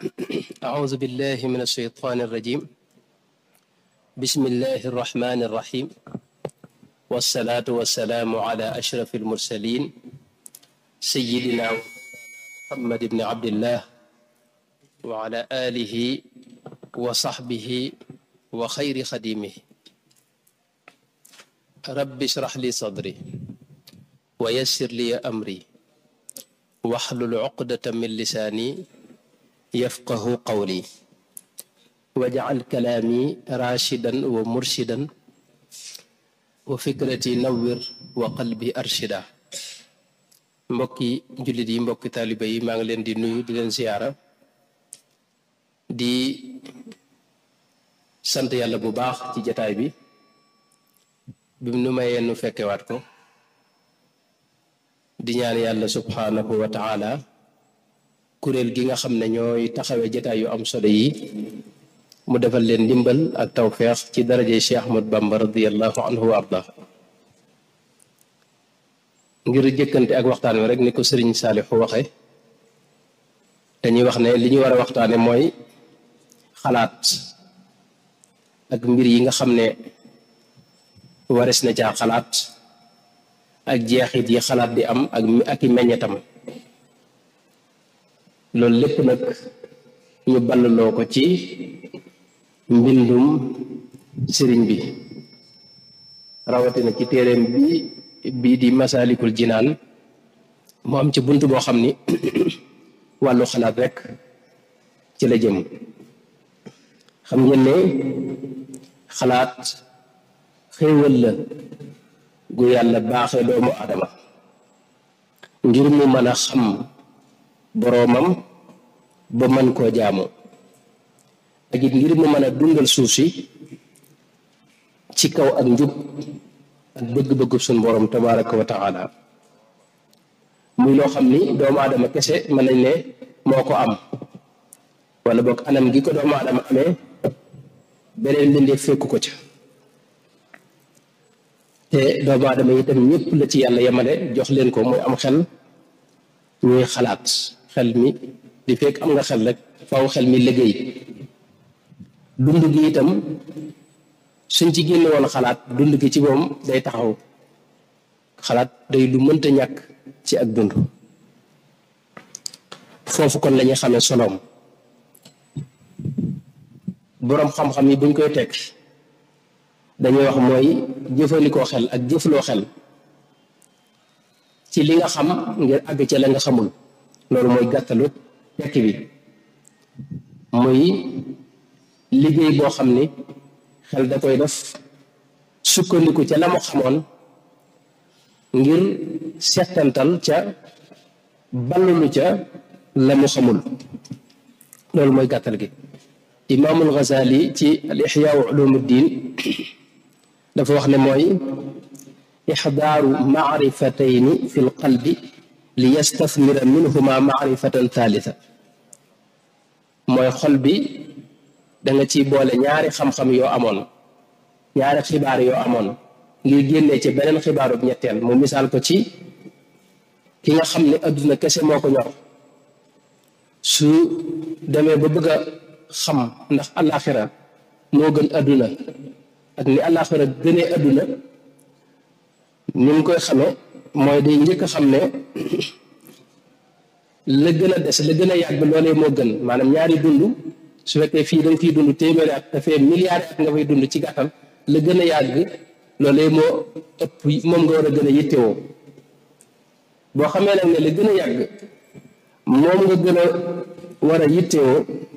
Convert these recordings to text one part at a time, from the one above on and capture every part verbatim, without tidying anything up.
أعوذ بالله من الشيطان الرجيم بسم الله الرحمن الرحيم والصلاة والسلام على أشرف المرسلين سيدنا محمد بن عبد الله وعلى آله وصحبه وخير خديمه رب اشرح لي صدري ويسر لي أمري واحلل عقدة من لساني يفقه قولي واجعل كلامي راشدا ومرشدا وفكرتي نور وقلبي أرشدا mbokki jullit yi mbokki taaliba yi maa ngi leen di nuyu di leen ziyaara di sant yàlla bu baax ci jataay bi bi mu nu mayee nu fekkewaat ko di ñaan yàlla subhaanahu wa taala kuréel gi nga xam ne ñooy taxawee jataay yu am solo yi mu defal leen ndimbal ak tawfeex ci darajey Cheikh Ahmad Bamba radiyallahu anhu wa arda ngir jëkkante ak waxtaan wi rek ni ko sëriñ Saalixu waxe dañuy wax ne li ñu war a waxtaane mooy xalaat ak mbir yi nga xam ne wares na caa xalaat ak jeexit yi xalaat di am ak ak i meññetam loolu lépp nag ñu ballaloo ko ci mbindum sëriñ bi rawatina ci téeréem bi bii di Masaalikul Jinaan mu am ci bunt boo xam ni wàllu xalaat rek ci la jëm xam ngeen ne xalaat xéewal la gu yàlla baaxee doomu aadama ngir mu mën a xam boroomam ba mën koo jaamu ak it ngir mu mën a dundal suuf si ci kaw ak njub ak bëgg-bëggu suñ boroom tabaraka wa taala muy loo xam ni doomu aadama kese mën nañ ne moo ko am wala boog anam gi ko doomu aadama amee beneen mbindeef fekku ko ca te doomu aadama itam ñëpp la ci yàlla yemale jox leen ko muy am xel ñuy xalaat xel mi di fekk am nga xel rek faw xel mi liggéey dund gi itam suñ ci génne woon xalaat dund gi ci moom day taxaw xalaat day lu mënta ñàkk ci ak dund foofu kon lañuy xamee soloom boroom xam-xam yi buñ koy teg dañuy wax mooy jëfandikoo xel ak jëfloo xel ci li nga xam ngir àgg ca la nga xamul loolu mooy gàttalu tekk bi muy liggéey boo xam ni xel da koy def sukkandiku ca la mu xamoon ngir settantal ca ballulu ca la mu xamul loolu mooy gàttal gi imaamul Ghazali ci al Ihyaa Ulumuddin dafa wax ne mooy ixdaaru maarifatayni fi l qalbi li yastafmira minhuma maarifatan thalitha mooy xol bi da nga ciy boole ñaari xam-xam yoo amoon ñaari xibaar yoo amoon ngir génnee ci beneen xibaaru ñetteel mu misaal ko ci ki nga xam ne adduna kese moo ko ñor su demee ba bëgg a xam ndax àllaaxira moo gën adduna ak ni àllaaxira gënee adduna ni mu koy xamee mooy day njëkk a xam ne la gën a des la gën a yàgg loolee moo gën maanaam ñaari dund su fekkee fii da nga fiy dund téeméeri at dafee milliards at nga fay dund ci gàttal la gën a yàgg loolee moo ëpp moom nga war a gën a yittewoo boo xamee nag ne la gën a yàgg moom nga gën a war a yittewoo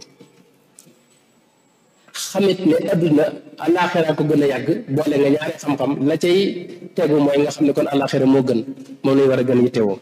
xamit ne adduna àllaaxira ko gën a yàgg boole nga ñaari xam-xam la cay tegu mooy nga xam ne kon àllaaxira moo gën moom lañu war a gën a yittewoo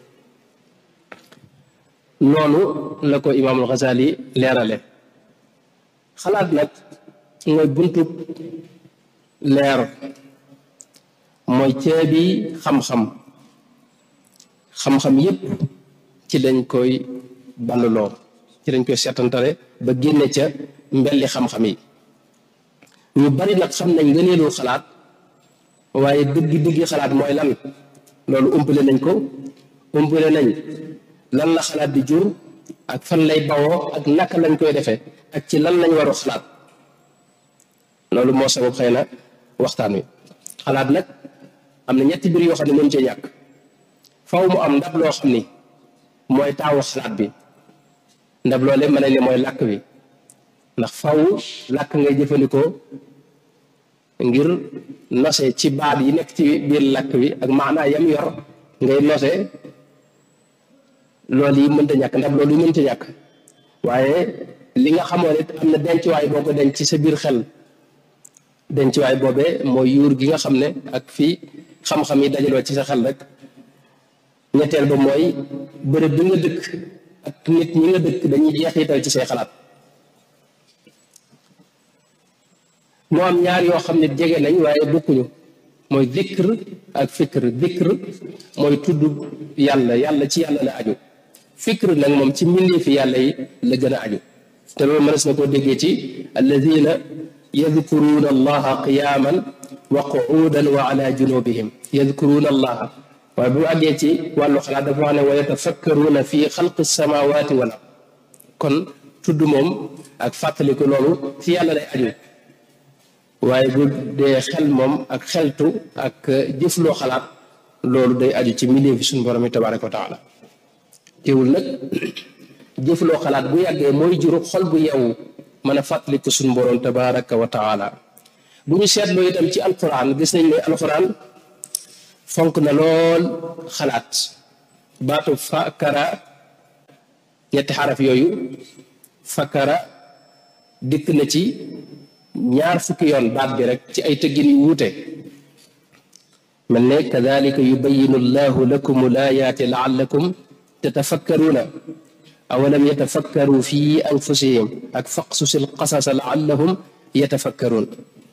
noonu la ko imaamul Ghazali leerale xalaat nag mooy buntub leer mooy ceebi xam-xam xam-xam yépp ci lañ koy balluloo ci lañ koy seetantale ba génne ca mbelli xam-xam yi ñu bari nag xam nañ ngëneelu xalaat waaye dëgg dëgg xalaat mooy lan loolu umpale nañ ko umpale nañ lan la xalaat di jur ak fan lay bawoo ak naka lañ koy defee ak ci lan lañ war a xalaat loolu moo sabab xëy na waxtaan wi xalaat nag am na ñetti mbir yoo xam ne mën cee ñàkk faw mu am ndab loo xam ni mooy taawu xalaat bi ndab loolee mën nañ ne mooy làkk bi ndax faw làkk ngay jëfandikoo ngir nose ci baat yi nekk ci biir làkk bi ak maanaa yam yor ngay nose loolu yi mënta ñàkk ndab loolu yi mënta ñàkk waaye li nga xamoon it am na dencuwaay boo ko denc ci sa biir xel dencuwaay boobee mooy yuur gi nga xam ne ak fii xam-xam yi dajaloo ci sa xel rek ñetteel ba mooy bërëb bi nga dëkk ak nit ñi nga dëkk dañuy jeexital ci say xalaat moo am ñaar yoo xam ne jege nañ waaye bokkuñu mooy dikr ak fikr dikr mooy tudd yàlla yàlla ci yàlla la aju fikr nag moom ci mbindeefi yàlla yi la gën a aju te loolu mënees na koo déggee ci alladina yadkuruuna allaha qiyaman wa qu'udan wa ala junubihim yadkuruuna allaha waaye bu àggee ci wàllu xalaat dafa wax ne wa yatafakkaruuna fi xalqi samawati wal ard kon tudd moom ak fàttaliku loolu ci yàlla lay aju waaye bu dee xel moom ak xeltu ak jëfloo xalaat loolu day aju ci milieu fi suñu borom yi tabaraka wa taala teewul nag jëfloo xalaat bu yàggee mooy juru xol bu yeewu mën a fàttaliku suñu borom tabaraka wa taala bu ñu seetloo itam ci alquran gis nañ ne alquran fonk na lool xalaat baatu fakara ñetti xaraf yooyu fakara dikk na ci ñaar fukki yoon baat bi rek ci ay tëggin yu wuute mel ne kadalika yubayinu allahu lakum laayaati laallakum tatafakkaruuna awalam yatafakkaru fi anfusihim ak faqsusil qasasa laallahum yatafakkaruun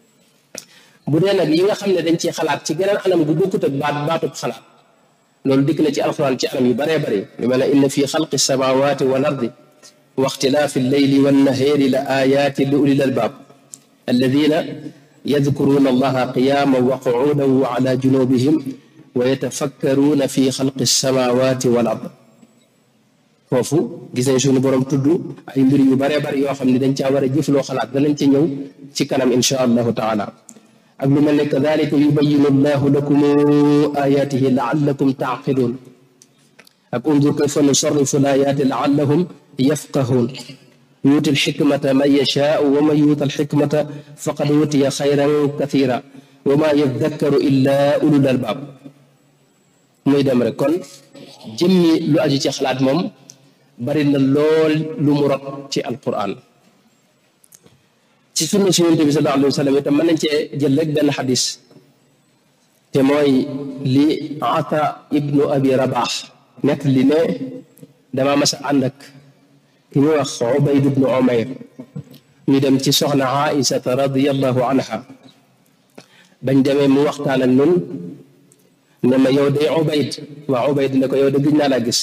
bu dee nag yi nga xam ne dañ ci xalaat ci geneen anam gu bokkut ak baat baatub xalaat loolu dikk na ci alquran ci anam yu baree bari lu mel ne inna fi xalqi samawati wal ardi wa ixtilaafi alleyli wannahaari la ayaati li ulil albaab alladina yadkuruuna allaha qiyaaman wa qu'uudan wa ala junubihim wa yatafakkaruuna fi xalqi samawati wal ard foofu gis nañ suñu borom tudd ay mbir yu baree bari yoo xam ne dañ caa war a jëfloo xalaat danañ ci ñëw ci kanam insha allahu taala ak lu mel ne kadalika yubayinu allahu lakum ayaatihi laallakum taaqiluun ak undur kayfa nusarrifu laayaati laallahum yafqahuun yuuti alxikmata man yashaau wa man yuuta alxikmata faqad utiya xayran kathira wa ma yadakkaru illa ulul albaab muy dem rek kon jëmmi lu aju ci xalaat moom bari na lool lu mu rot ci alquran ci sunna si yonent bi sallallahu alayhi wa sallam itam mën nañ cee jël rek benn xadis te mooy li ata ibnu abi rabax nekk li ne dama mas a ànd ak ki ñuy wax ubayd ibnu umayr ñu dem ci soxna aïsata radiallahu anha bañ demee mu waxtaan ak nun ne ma yow day ubayd waa ubayd ne ko yow de gëj naa laa gis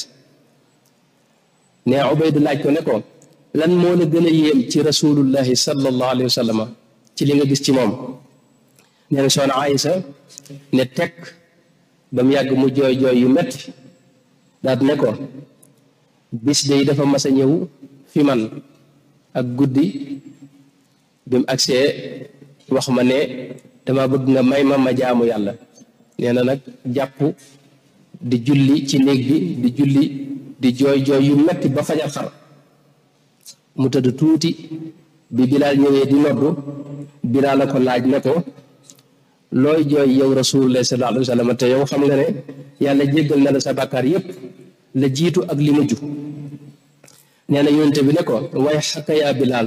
ne ubayd laaj ko ne ko lan moo la gën a yéem ci rasulullahi sallallahu alayhi wa sallam ci li nga gis ci moom nee na soxna Aïsa ne tekk ba mu yàgg mu jooy jooy yu metti daat ne ko bis day dafa mas a ñëw fi man ak guddi bi mu agsee wax ma ne dama bëgg nga may ma ma jaamu yàlla nee na nag jàpp di julli ci néeg bi di julli di jooy jooy yu metti ba fajar xar mu tëdd tuuti bi bilaal ñëwee di noddu bilaal la ko laaj ne ko looy jooy yow rasulullah sallallahu alayhi wa sallam te yow xam nga ne yàlla jéggal na la sa bàkkaar yépp la jiitu ak li mujj nee na yonente bi ne ko way xaka yaa bilaal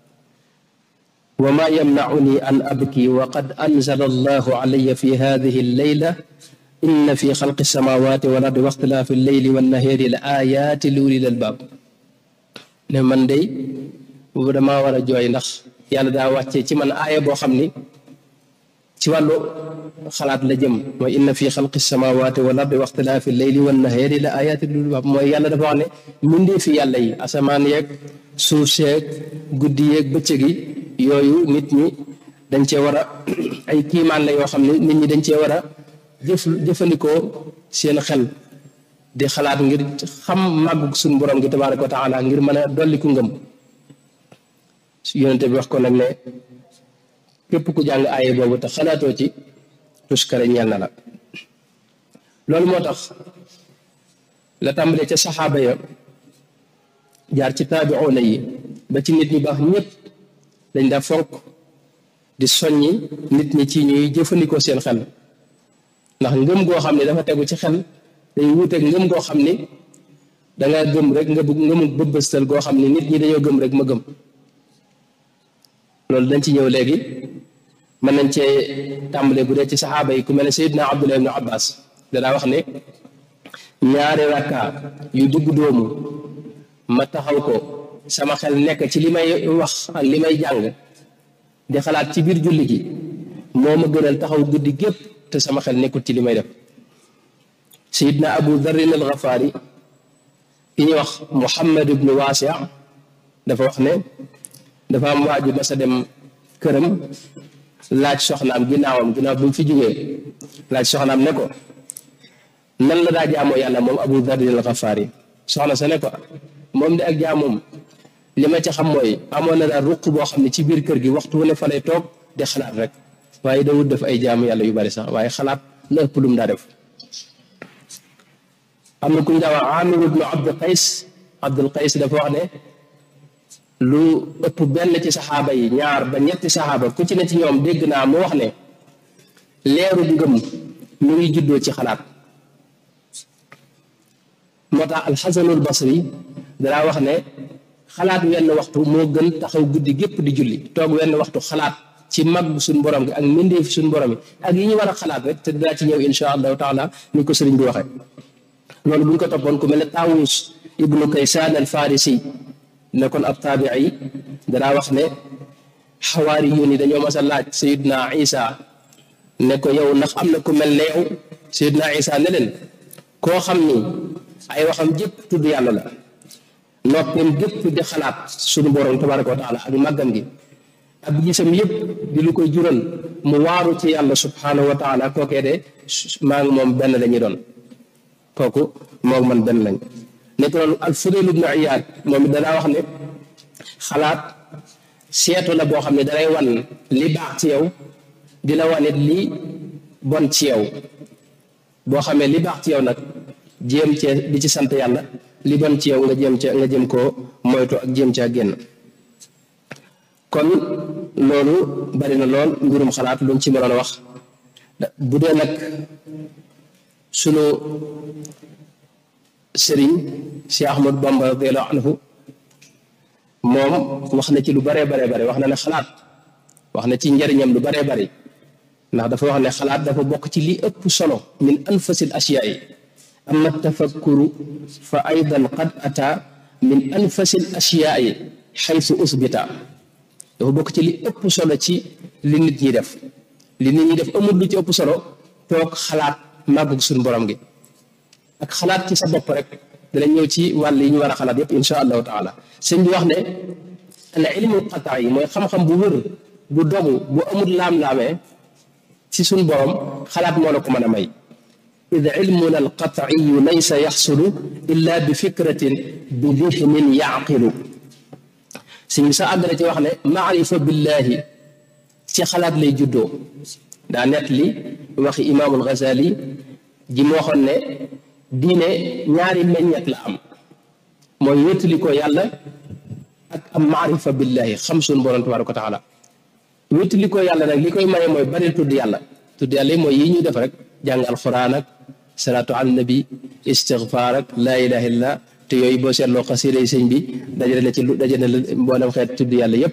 wa ma yamnacuni an abki wa qad anzala allahu alayya fi hadihi alleyla inna fi xalqi samawati wal ardi wa ixtilaafi alleyli wannahaari la ayaati li ulil albaab ne man day boobu damaa war a jooy ndax yàlla daa wàccee ci man aaya boo xam ni ci wàllu xalaat la jëm mooy inna fi xalqi samawati wal ardi wa ixtilaafi alleyli wannahaari la ayaati li ulil albaab mooy yàlla dafa wax ne mbindee fi yàlla yi asamaan yeeg suuf seeg guddi yeeg bëccëg yi yooyu nit ñi dañ cee war a ay kiimaan la yoo xam ne nit ñi dañ cee war a jëf jëfandikoo seen xel di xalaat ngir xam màggug suñu borom gi tabaaraka wa taala ngir mën a dolli ku ngëm yonente bi wax ko nag ne képp ku jàng aaye boobu te xalaatoo ci tuskare ñeel na la loolu moo tax la tàmbalee ca saxaaba ya jaar ci taabi'uuna yi ba ci nit ñu baax ñépp dañ daa fonk di soññi nit ñi ci ñuy jëfandikoo seen xel ndax ngëm goo xam ne dafa tegu ci xel day wuuteeg ngëm goo xam ni danga gëm rek nga bëgg ngëmu bëbbëstal goo xam ni nit ñi dañoo gëm rek ma gëm loolu dañ ci ñëw léegi mën nañ cee tàmbalee bu dee ci saxaaba yi ku mel ne Seydina Abdullah ibn Abbas danaa wax ne ñaari rakka yu dugg doomu ma taxaw ko sama xel nekk ci li may wax ak li may jàng di xalaat ci biir julli gi moo ma gënal taxaw guddi gépp te sama xel nekkul ci li may def Seydina Abu Dharrin al-Ghafari ki ñuy wax Muhammad ibnu Waasi' dafa wax ne dafa am waaju mas a dem këram laaj soxnaam ginnaawam ginnaaw bi mu fi jógee laaj soxnaam ne ko nan la daa jaamoo yàlla moom Abu Dharrin al-Ghafari soxna sa ne ko moom de ak jaamoom li ma ci xam mooy amoon na daal ruq boo xam ne ci biir kër gi waxtu wu ne fa lay toog di xalaat rek waaye dawut def ay jaamu yàlla yu bari sax waaye xalaat la ëpp lum daa def am na ku ñu daa wax Amir ibnu Abdul Qays Abdul Qays dafa wax ne lu ëpp benn ci saxaaba yi ñaar ba ñetti saxaaba ku ci ne ci ñoom dégg naa mu wax ne leeru ngëm mu ngi juddoo ci xalaat moo tax alxasanul basri danaa wax ne xalaat wenn waxtu moo gën taxaw guddi gépp di julli toog wenn waxtu xalaat ci mag suñ borom gi ak mbindeef suñ borom yi ak yi ñu war a xalaat rek te dinaa ci ñëw insha allahu taala ni ko sëriñ bi waxee loolu bu ñu ko toppoon ku mel ne Taawus ibnu Kaysaan al Farisi nekkoon ab taabii danaa wax ne xawaari yoon yi dañoo mas a laaj Seydina Isa ne ko yow ndax am na ku mel ne yow Seydina Isa ne leen koo xam ni ay waxam jëpp tudd yàlla la noppeem jëpp di xalaat suñu borom tabaraka wa taala ak màggam gi ak gisam yëpp di lu koy jural mu waaru ci yàlla subhanahu wa taala kookee de maa ngi moom benn la ñuy doon kooku moom man benn lañ nekk loolu al Fudayl ibn Iyaad moom it danaa wax ne xalaat seetu la boo xam ne dalay wan li baax ci yow di la wan it li bon ci yow boo xamee li baax ci yow nag jéem cee di ci sant yàlla li bon ci yow nga jéem ca nga jéem koo moytu ak jéem caa génn kon loolu bari na lool mbirum xalaat luñ ci mënoon a wax bu dee nag sunu sëriñ si Ahmad Bamba radiyallahu anhu moom wax na ci lu baree baree bare wax na ne xalaat wax na ci njariñam lu baree bari ndax dafa wax ne xalaat dafa bokk ci li ëpp solo min anfasil asiyaa'i amma tafakkuru fa aydan qad ata min anfasil asiyaa'i xaysu usbita dafa bokk ci li ëpp solo ci li nit ñi def li nit ñi def amul lu ci ëpp solo toog xalaat màggug suñu borom gi ak xalaat ci sa bopp rek danañ ñëw ci wàll yi ñu war a xalaat yépp insha allahu taala sëñ bi wax ne al ilmu qataa yi mooy xam-xam bu wër bu dogu bu amul laam-laamee ci suñu borom xalaat moo la ko mën a may id ilmuna al qat'iyu laysa yaxsulu illa bi fikratin bi dihnin yaqilu sëñ bi sa àggale ci wax ne maarifa billahi ci xalaat lay juddoo daa net li waxi imaamul Ghazali ji mu waxoon ne diine ñaari meññet la am mooy wéttali ko yàlla ak am maarifa billahi xam suñu borom tabaraka wa taala wéttali ko yàlla nag li koy maye mooy bari tudd yàlla tudd yàlla yi mooy yi ñuy def rek jàng alquran ak salaatu ala nabi istigfaar ak laa ilaha illa te yooyu boo seetloo xasiida yi sëñ bi dajale na ci lu dajale na mboolem xeet tudd yàlla yépp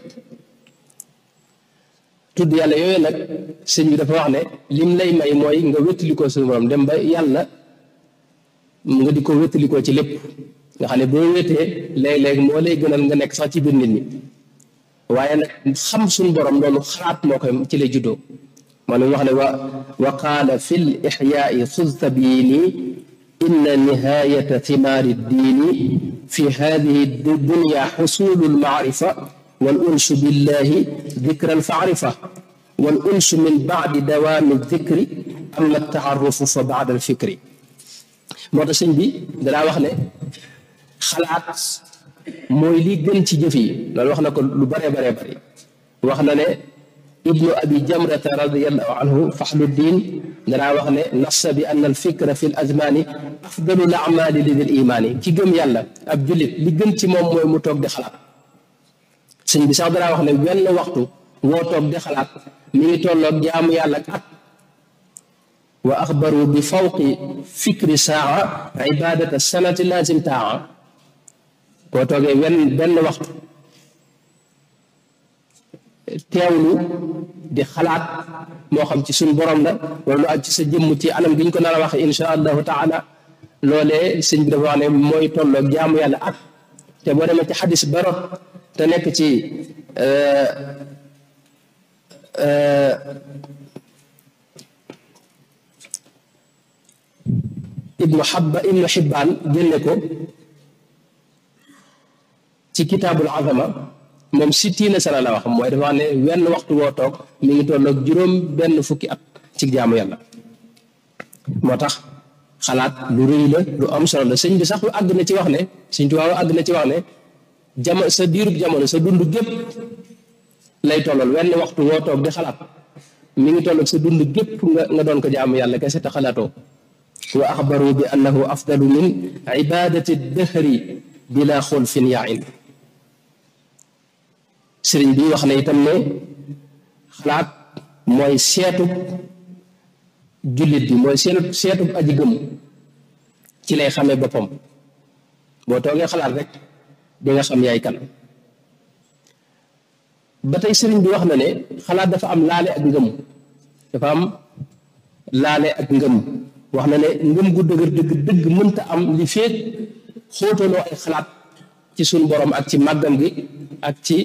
tudd yàlla yooyu nag sëñ bi dafa wax ne lim lay may mooy nga wéttalikoo suñu borom dem ba yàlla nga di ko wéttalikoo ci lépp nga xam ne boo wéetee léeg-léeg moo lay gënal nga nekk sax ci biir nit ñi waaye nag xam suñu borom loolu xalaat moo koy ci lay juddoo maanaam wax ne wa wa qaala fi l ixyaai xud tabiini inna nihayata thimaari ddiini fi hadihi dunya xusulu lmaarifa wal unsu billahi dikran faarifa wal unsu min baadi dawaami dikri amma taarufu fa baada alfikri moo tax sëñ bi danaa wax ne xalaat mooy li gën ci jëf yi loolu wax na ko lu bare bare bari wax na ne ibnu abi jamrata radiallahu anhu faxlu diin danaa wax ne nassa bi ann al fikra fi l azmaani afdalu l amali li dil imaani ki gëm yàlla ab jullit li gën ci moom mooy mu toog di xalaat sëñ bi sax danaa wax ne wenn waxtu woo toog di xalaat mi ngi tolloog jaamu yàlla ak at wa axbaru bi fawqi fikri saa ibadata sanati lazim taa boo toogee wenn benn waxtu teewlu di xalaat moo xam ci suñ borom la wala lu aj ci sa jëmm ci anam gi ñu ko nar a waxe insha allahu taala loolee sëñ bi dafa wax ne mooy tolloog jaamu yàlla at te boo demee ci xadis barot te nekk ci ibnu xabba ibnu xibbaan génne ko ci kitaabul azama moom sittiina sana la wax mooy dafa wax ne wenn waxtu woo toog mi ngi tolloog juróom benn fukki at ci jaamu yàlla moo tax xalaat lu rëy la lu am solo la sëñ bi sax lu àgg na ci wax ne sëñ Tuubaa àgg na ci wax ne jamono sa diirub jamono sa dund gépp lay tollool wenn waxtu woo toog di xalaat mi ngi tolloog sa dund gépp nga nga doon ko jaamu yàlla kese te xalaatoo wa axbaru bi annahu afdalu min ibadati dëhri bila xulfin yain sëriñ bi wax na itam ne xalaat mooy seetub jullit bi mooy seetub seetub aji gëm ci lay xamee boppam boo toogee xalaat rek di nga xam yaay kan ba tey sëriñ bi wax na ne xalaat dafa am laale ak ngëm dafa am laale ak ngëm wax na ne ngëm gu dëgër dëgg dëgg mënta am li feet xóotaloo ay xalaat ci suñ borom ak ci màggam gi ak ci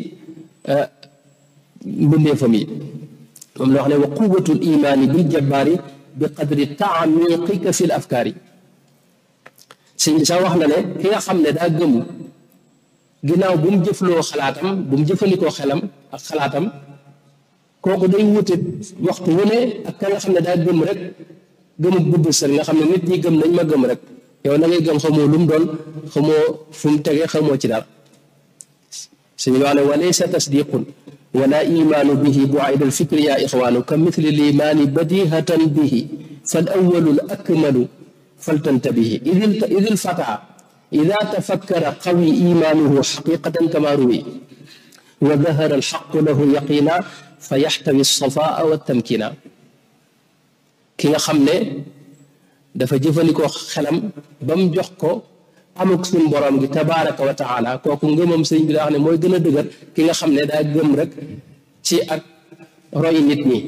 mbindeefam yi moom la wax ne wa quwatul imaani bil jabbaari bi qadri taamiqika fi l afkaari sëñ bi sax wax na ne ki nga xam ne daa gëmu ginnaaw bu mu jëfloo xalaatam bu mu jëfandikoo xelam ak xalaatam kooku day wute waxtu wu ne ak ka nga xam ne daa gëm rek gëmu bubb sër nga xam ne nit ñi gëm nañ ma gëm rek yow na ngay gëm xamoo lu mu doon xamoo fu mu tege xamoo ci dara suñu wax ne wa laysa tasdiqun wala imaanu bihi bu'ayda alfikri ya ixwaanu ka mithli limaani badihatan bihi fal awalu l akmalu faltantabihi id il fata ida tafakkara qawi imaanuhu xaqiqatan kama ruwi wa dahara alxaqu lahu yaqina fa yaxtawi alsafaa wa tamkina ki nga xam ne dafa jëfandikoo xelam ba mu jox ko amuk suñ borom gi tabaraka wa taala kooku ngëmam sëñ bi daa wax ne mooy gën a dëgër ki nga xam ne daa gëm rek ci ak roy nit ñi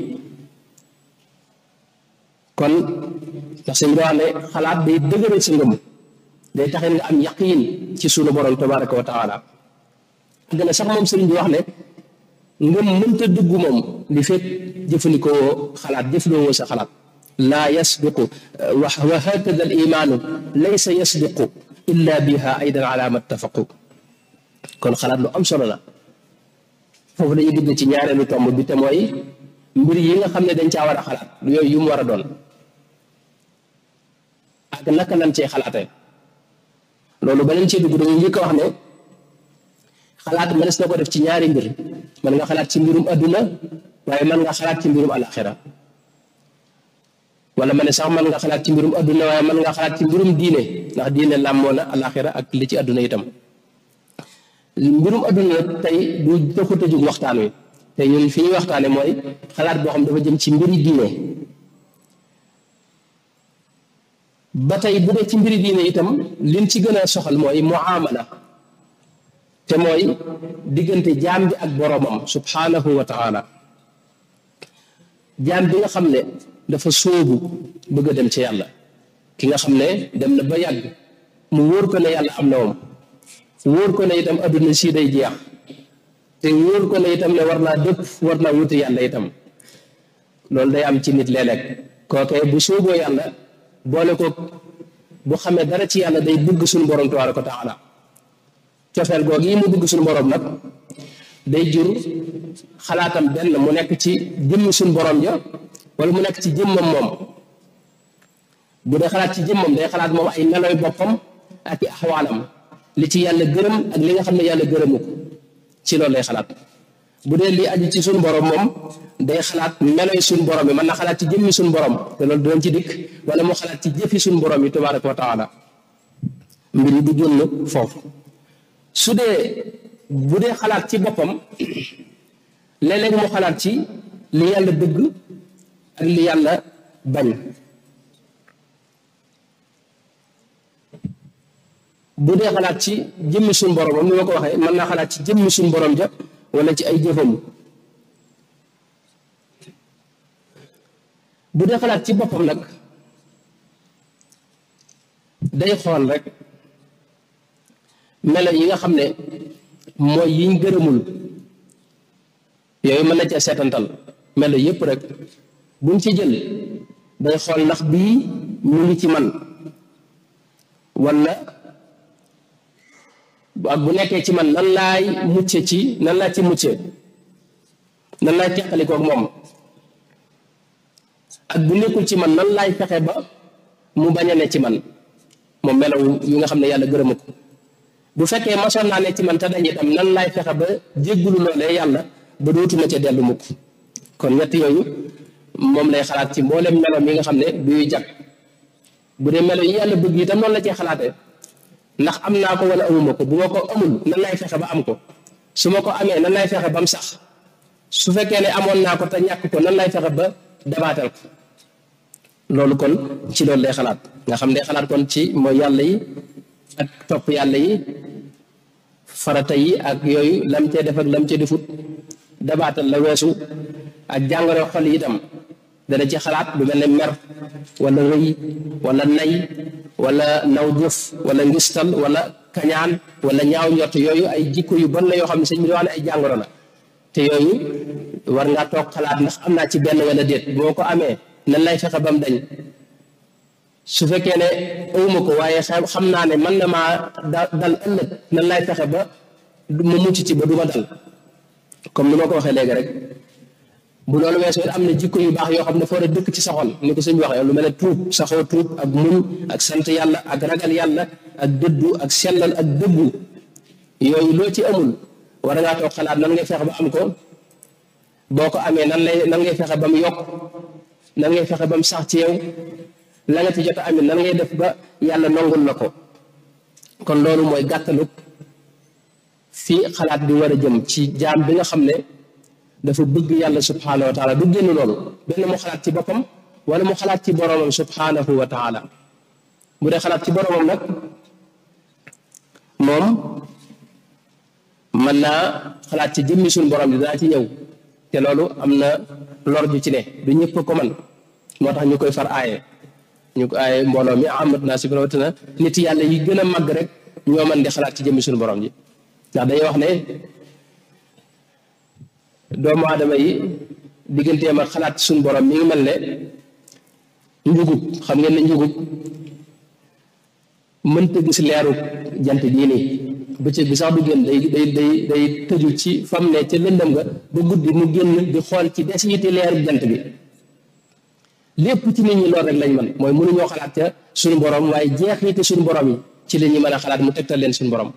kon ndax sëñ bi daa wax ne xalaat day dëgëral sa ngëm day taxin nga am yaqiin ci sunu borom tabaraka wa taala gën a sax moom sëriñ bi wax ne ngëm mënta dugg moom li fekk jëfandikoo xalaat jëfandikoo sa xalaat laa yasbiqu wa hakada al imaanu laysa yasbiqu illa biha aydan ala ma ttafaqu kon xalaat lu am solo la foofu dañuy dugg ci ñaareelu tomb bi te mooy mbir yi nga xam ne dañ caa war a xalaat yooyu yu mu war a doon ak naka lañ cee xalaatee loolu ba leen cee dugg dañuy njëkk a wax ne xalaat mënees na ko def ci ñaari mbir mën nga xalaat ci mbirum adduna waaye mën nga xalaat ci mbirum alaxira wala ma ne sax mën nga xalaat ci mbirum adduna waaye mën nga xalaat ci mbirum diine ndax diine làmmoo na alaxira ak li ci adduna itam mbirum adduna tey du taxut a jóg waxtaan wi te ñun fi ñuy waxtaane mooy xalaat boo xam dafa jëm ci mbiri diine ba tey bu dee ci mbiri diine itam liñ ci gën a soxal mooy muamala te mooy diggante jaam bi ak boroomam subhanahu wa taala jaam bi nga xam ne dafa sóobu bëgg a dem ci yàlla ki nga xam ne dem na ba yàgg mu wóor ko ne yàlla am na moom wóor ko ne itam adduna si day jeex te wóor ko ne itam ne war naa dëpp war naa wuti yàlla itam loolu day am ci nit léeg-léeg kookee bu sóoboo yàlla boole ko bu xamee dara ci yàlla day bëgg suñu borom tabaaraka wa taala cofeel googu yi mu bëgg suñu borom nag day jur xalaatam benn mu nekk ci jëmm suñu borom ja wala mu nekk ci jëmmam moom bu dee xalaat ci jëmmam day xalaat moom ay meloy boppam ak i axwaalam li ci yàlla gërëm ak li nga xam ne yàlla gërëmu ko ci loolu lay xalaat bu dee li aju ci suñu borom moom day xalaat meloy suñu borom yi mën na xalaat ci jëmmi suñu borom te loolu doon ci dikk wala mu xalaat ci jëfi suñu borom yi tabaraka wa taala mbir yi du génn foofu su dee bu dee xalaat ci boppam léeg-léeg mu xalaat ci li yàlla bëgg ak li yàlla bañ bu dee xalaat ci jëmmi suñu borom am ni ma ko waxee mën naa xalaat ci jëmmi suñu borom ja wala ci ay jëfam bu dee xalaat ci boppam nag day xool rek melo yi nga xam ne mooy yiñ gërëmul yooyu mën na cee seetantal melo yépp rek buñ ci jël day xool ndax bii mu ngi ci man wala ak bu nekkee ci man nan laay mucce ci nan laa ci mucce nan laay teqalikoo ak moom ak bu nekkul ci man nan laay fexe ba mu bañ a ne ci man moom melaw yi nga xam ne yàlla gërëma ko bu fekkee masoon naa ne ci man te dañ itam nan laay fexe ba jéggulu loolee yàlla ba dootuma ca dellu mukk kon ñett yooyu moom lay xalaat ci mboolem meloom yi nga xam ne duy jag bu dee melo yi yàlla bëgg itam noonu la cee xalaatee ndax am naa ko wala amuma ko bu ma ko amul nan lay fexe ba am ko su ma ko amee nan lay fexe ba mu sax su fekkee ne amoon naa ko te ñàkk ko nan lay fexe ba dabaatal ko loolu kon ci loolu lay xalaat nga xam ne xalaat kon ci mooy yàlla yi ak topp yàlla yi farata yi ak yooyu lam cee def ak lam cee defut dabaatal la weesu ak jàngoro xol yi itam dana ci xalaat lu mel ne mer wala rëy wala nay wala naw jëf wala ngistal wala kañaan wala ñaaw njort yooyu ay jikko yu bon la yoo xam ne sëñ bi di wax ne ay jàngoro la te yooyu war ngaa toog xalaat ndax am naa ci benn wala déet boo ko amee nan lay fexe ba mu dañ su fekkee ne awuma ko waaye xam naa ne man na maa dal ëllëg nan lay fexe ba ma mucc ci ba du ma dal comme ni ma ko waxee léegi rek bu loolu weesoo am na jikko yu baax yoo xam ne dafa war a dëkk ci sa xol ni ko sëñ bi waxee lu mel ne tuub saxoo tuub ak muñ ak sant yàlla ak ragal yàlla ak dëddu ak sellal ak dëggu yooyu loo ci amul war ngaa toog xalaat nan ngay fexe ba am ko boo ko amee nan lay nan ngay fexe ba mu yokk nan ngay fexe ba mu sax ci yow la nga ci jot a amit nan ngay def ba yàlla nongul la ko kon loolu mooy gàttalug fii xalaat bi war a jëm ci jaam bi nga xam ne dafa bëgg yàlla subhaanahu wa taala du génn loolu benn mu xalaat ci boppam wala mu xalaat ci boromam subhaanahu wa taala bu dee xalaat ci boromam nag moom mën naa xalaat ci jëmmi suñu borom bi daa ci ñëw te loolu am na lor ju ci ne du ñëpp ko man moo tax ñu koy far aaye ñu ko aaye mbooloo mi amat naa si rawatina nit yàlla yi gën a màgg rek ñoo mën di xalaat ci jëmmi suñu borom ji ndax dañuy wax ne doomu aadama yi digganteem ak xalaat suñu borom mi ngi mel ne njugub xam ngeen ne njugub mënta gis leeru jant bii nii bëccëg bi sax du génn day day day day tëju ci fam ne ca lëndëm nga ba guddi mu génn di xool ci des yiti leeru jant bi lépp ci nit ñi loolu rek lañ mën mooy mënuñoo xalaat ca suñu borom waaye jeexiti suñu borom yi ci la ñuy mën a xalaat mu tegtal leen suñu borom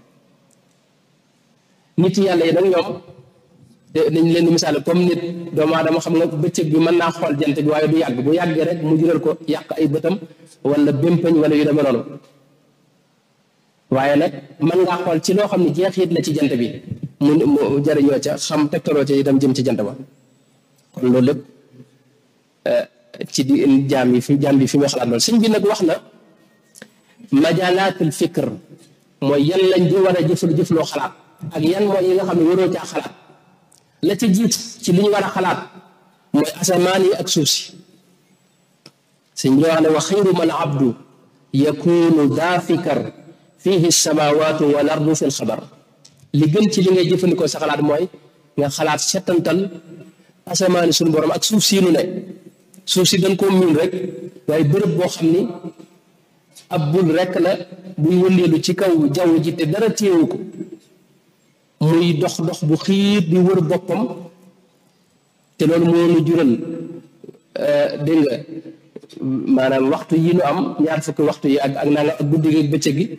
nit yàlla yi nag ñoom dañ leen di misaal comme nit doomu aadama xam nga bëccëg bi mën naa xool jant bi waaye du yàgg bu yàggee rek mu jural ko yàq ay bëtam wala bémpañ wala yu demee noonu waaye nag mën ngaa xool ci loo xam ne jeexit la ci jant bi mu mu jariñoo ca xam tegtaloo ca itam jëm ci jant ba kon loolu lépp ci di jaam yi fi jaam bi fi muy xalaat loolu sëñ bi nag wax na majalaatul fikr mooy yan lañ di war a jëfal jëfloo xalaat ak yan mooy yi nga xam ne waroo caa xalaat la ca jiitu ci li ñu war a xalaat mooy asamaan yi ak suuf si sëñ bi wax ne wa xayru man abdu yakunu daa fikar fihi samawatu wal ardu fi lxabar li gën ci li ngay jëfandikoo sa xalaat mooy nga xalaat settantal asamaani suñu borom ak suuf siinu ne suuf si dañ koo miin rek waaye bërëb boo xam ni ab bul rek la buy wëndeelu ci kaw jaww ji te dara téewu ko muy dox dox bu xiir di wër boppam te loolu moo nu jural dégg nga maanaam waxtu yi nu am ñaar fukki waxtu yi ak ak naa nga ak guddi gi bëccëg gi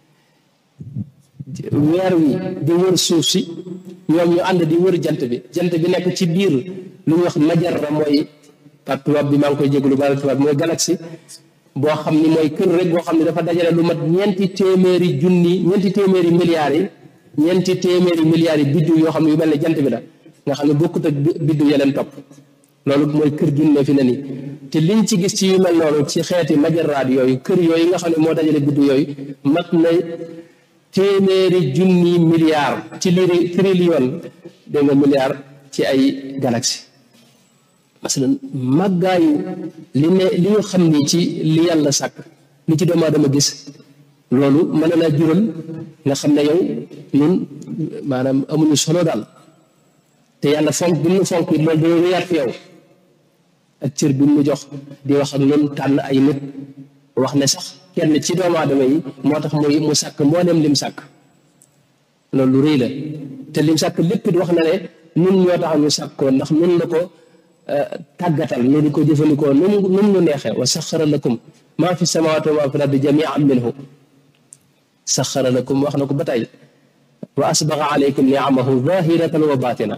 weer wi di wër suuf si ñoom ñu ànd di wër jant bi jant bi nekk ci biir lu ñuy wax majarra mooy par tubaab bi maa ngi koy jégalu baal tubaab mooy galaxie boo xam ni mooy kër rek boo xam ne dafa dajale lu mat ñeenti téeméeri junni ñeenti téeméeri milliards yi ñeenti téeméeri milliards yi biddiw yoo xam ne yu mel ne jant bi la nga xam ne bokkut ak biddiw yeneen topp loolu mooy kër gi ne fi ne nii te liñ ci gis ci yu mel noonu ci xeeti majarraat yooyu kër yooyu nga xam ne moo dajale biddiw yooyu mat na téeméeri junni milliards ci liri trillion dégg nga milliards ci ay galaxie masalan màggaayu li ne li ñu xam ni ci li yàlla sàkk li ci doomu aadama gis loolu mën na laa jural nga xam ne yow ñun maanaam amuñu solo daal te yàlla fonk bi ñu fonk it loolu dañoo yaat fi yow ak cër bi mu jox di wax ak ñun tànn ay nit wax ne sax kenn ci doomu aadama yi moo tax muy mu sàkk mboolem lim sàkk loolu lu rëy la te lim sàkk lépp it wax na ne nun ñoo tax ñu sàkk ko ndax nun la ko tàggatal ñu di ko jëfandikoo nu mu nu mu neexee wa saxara lakum maa fi samawaati wa maa fi l-ardi jamii'an minhu saxara lakum wax na ko ba tey wa asbaga alaykum ni'amahu zaahiratan wa baatina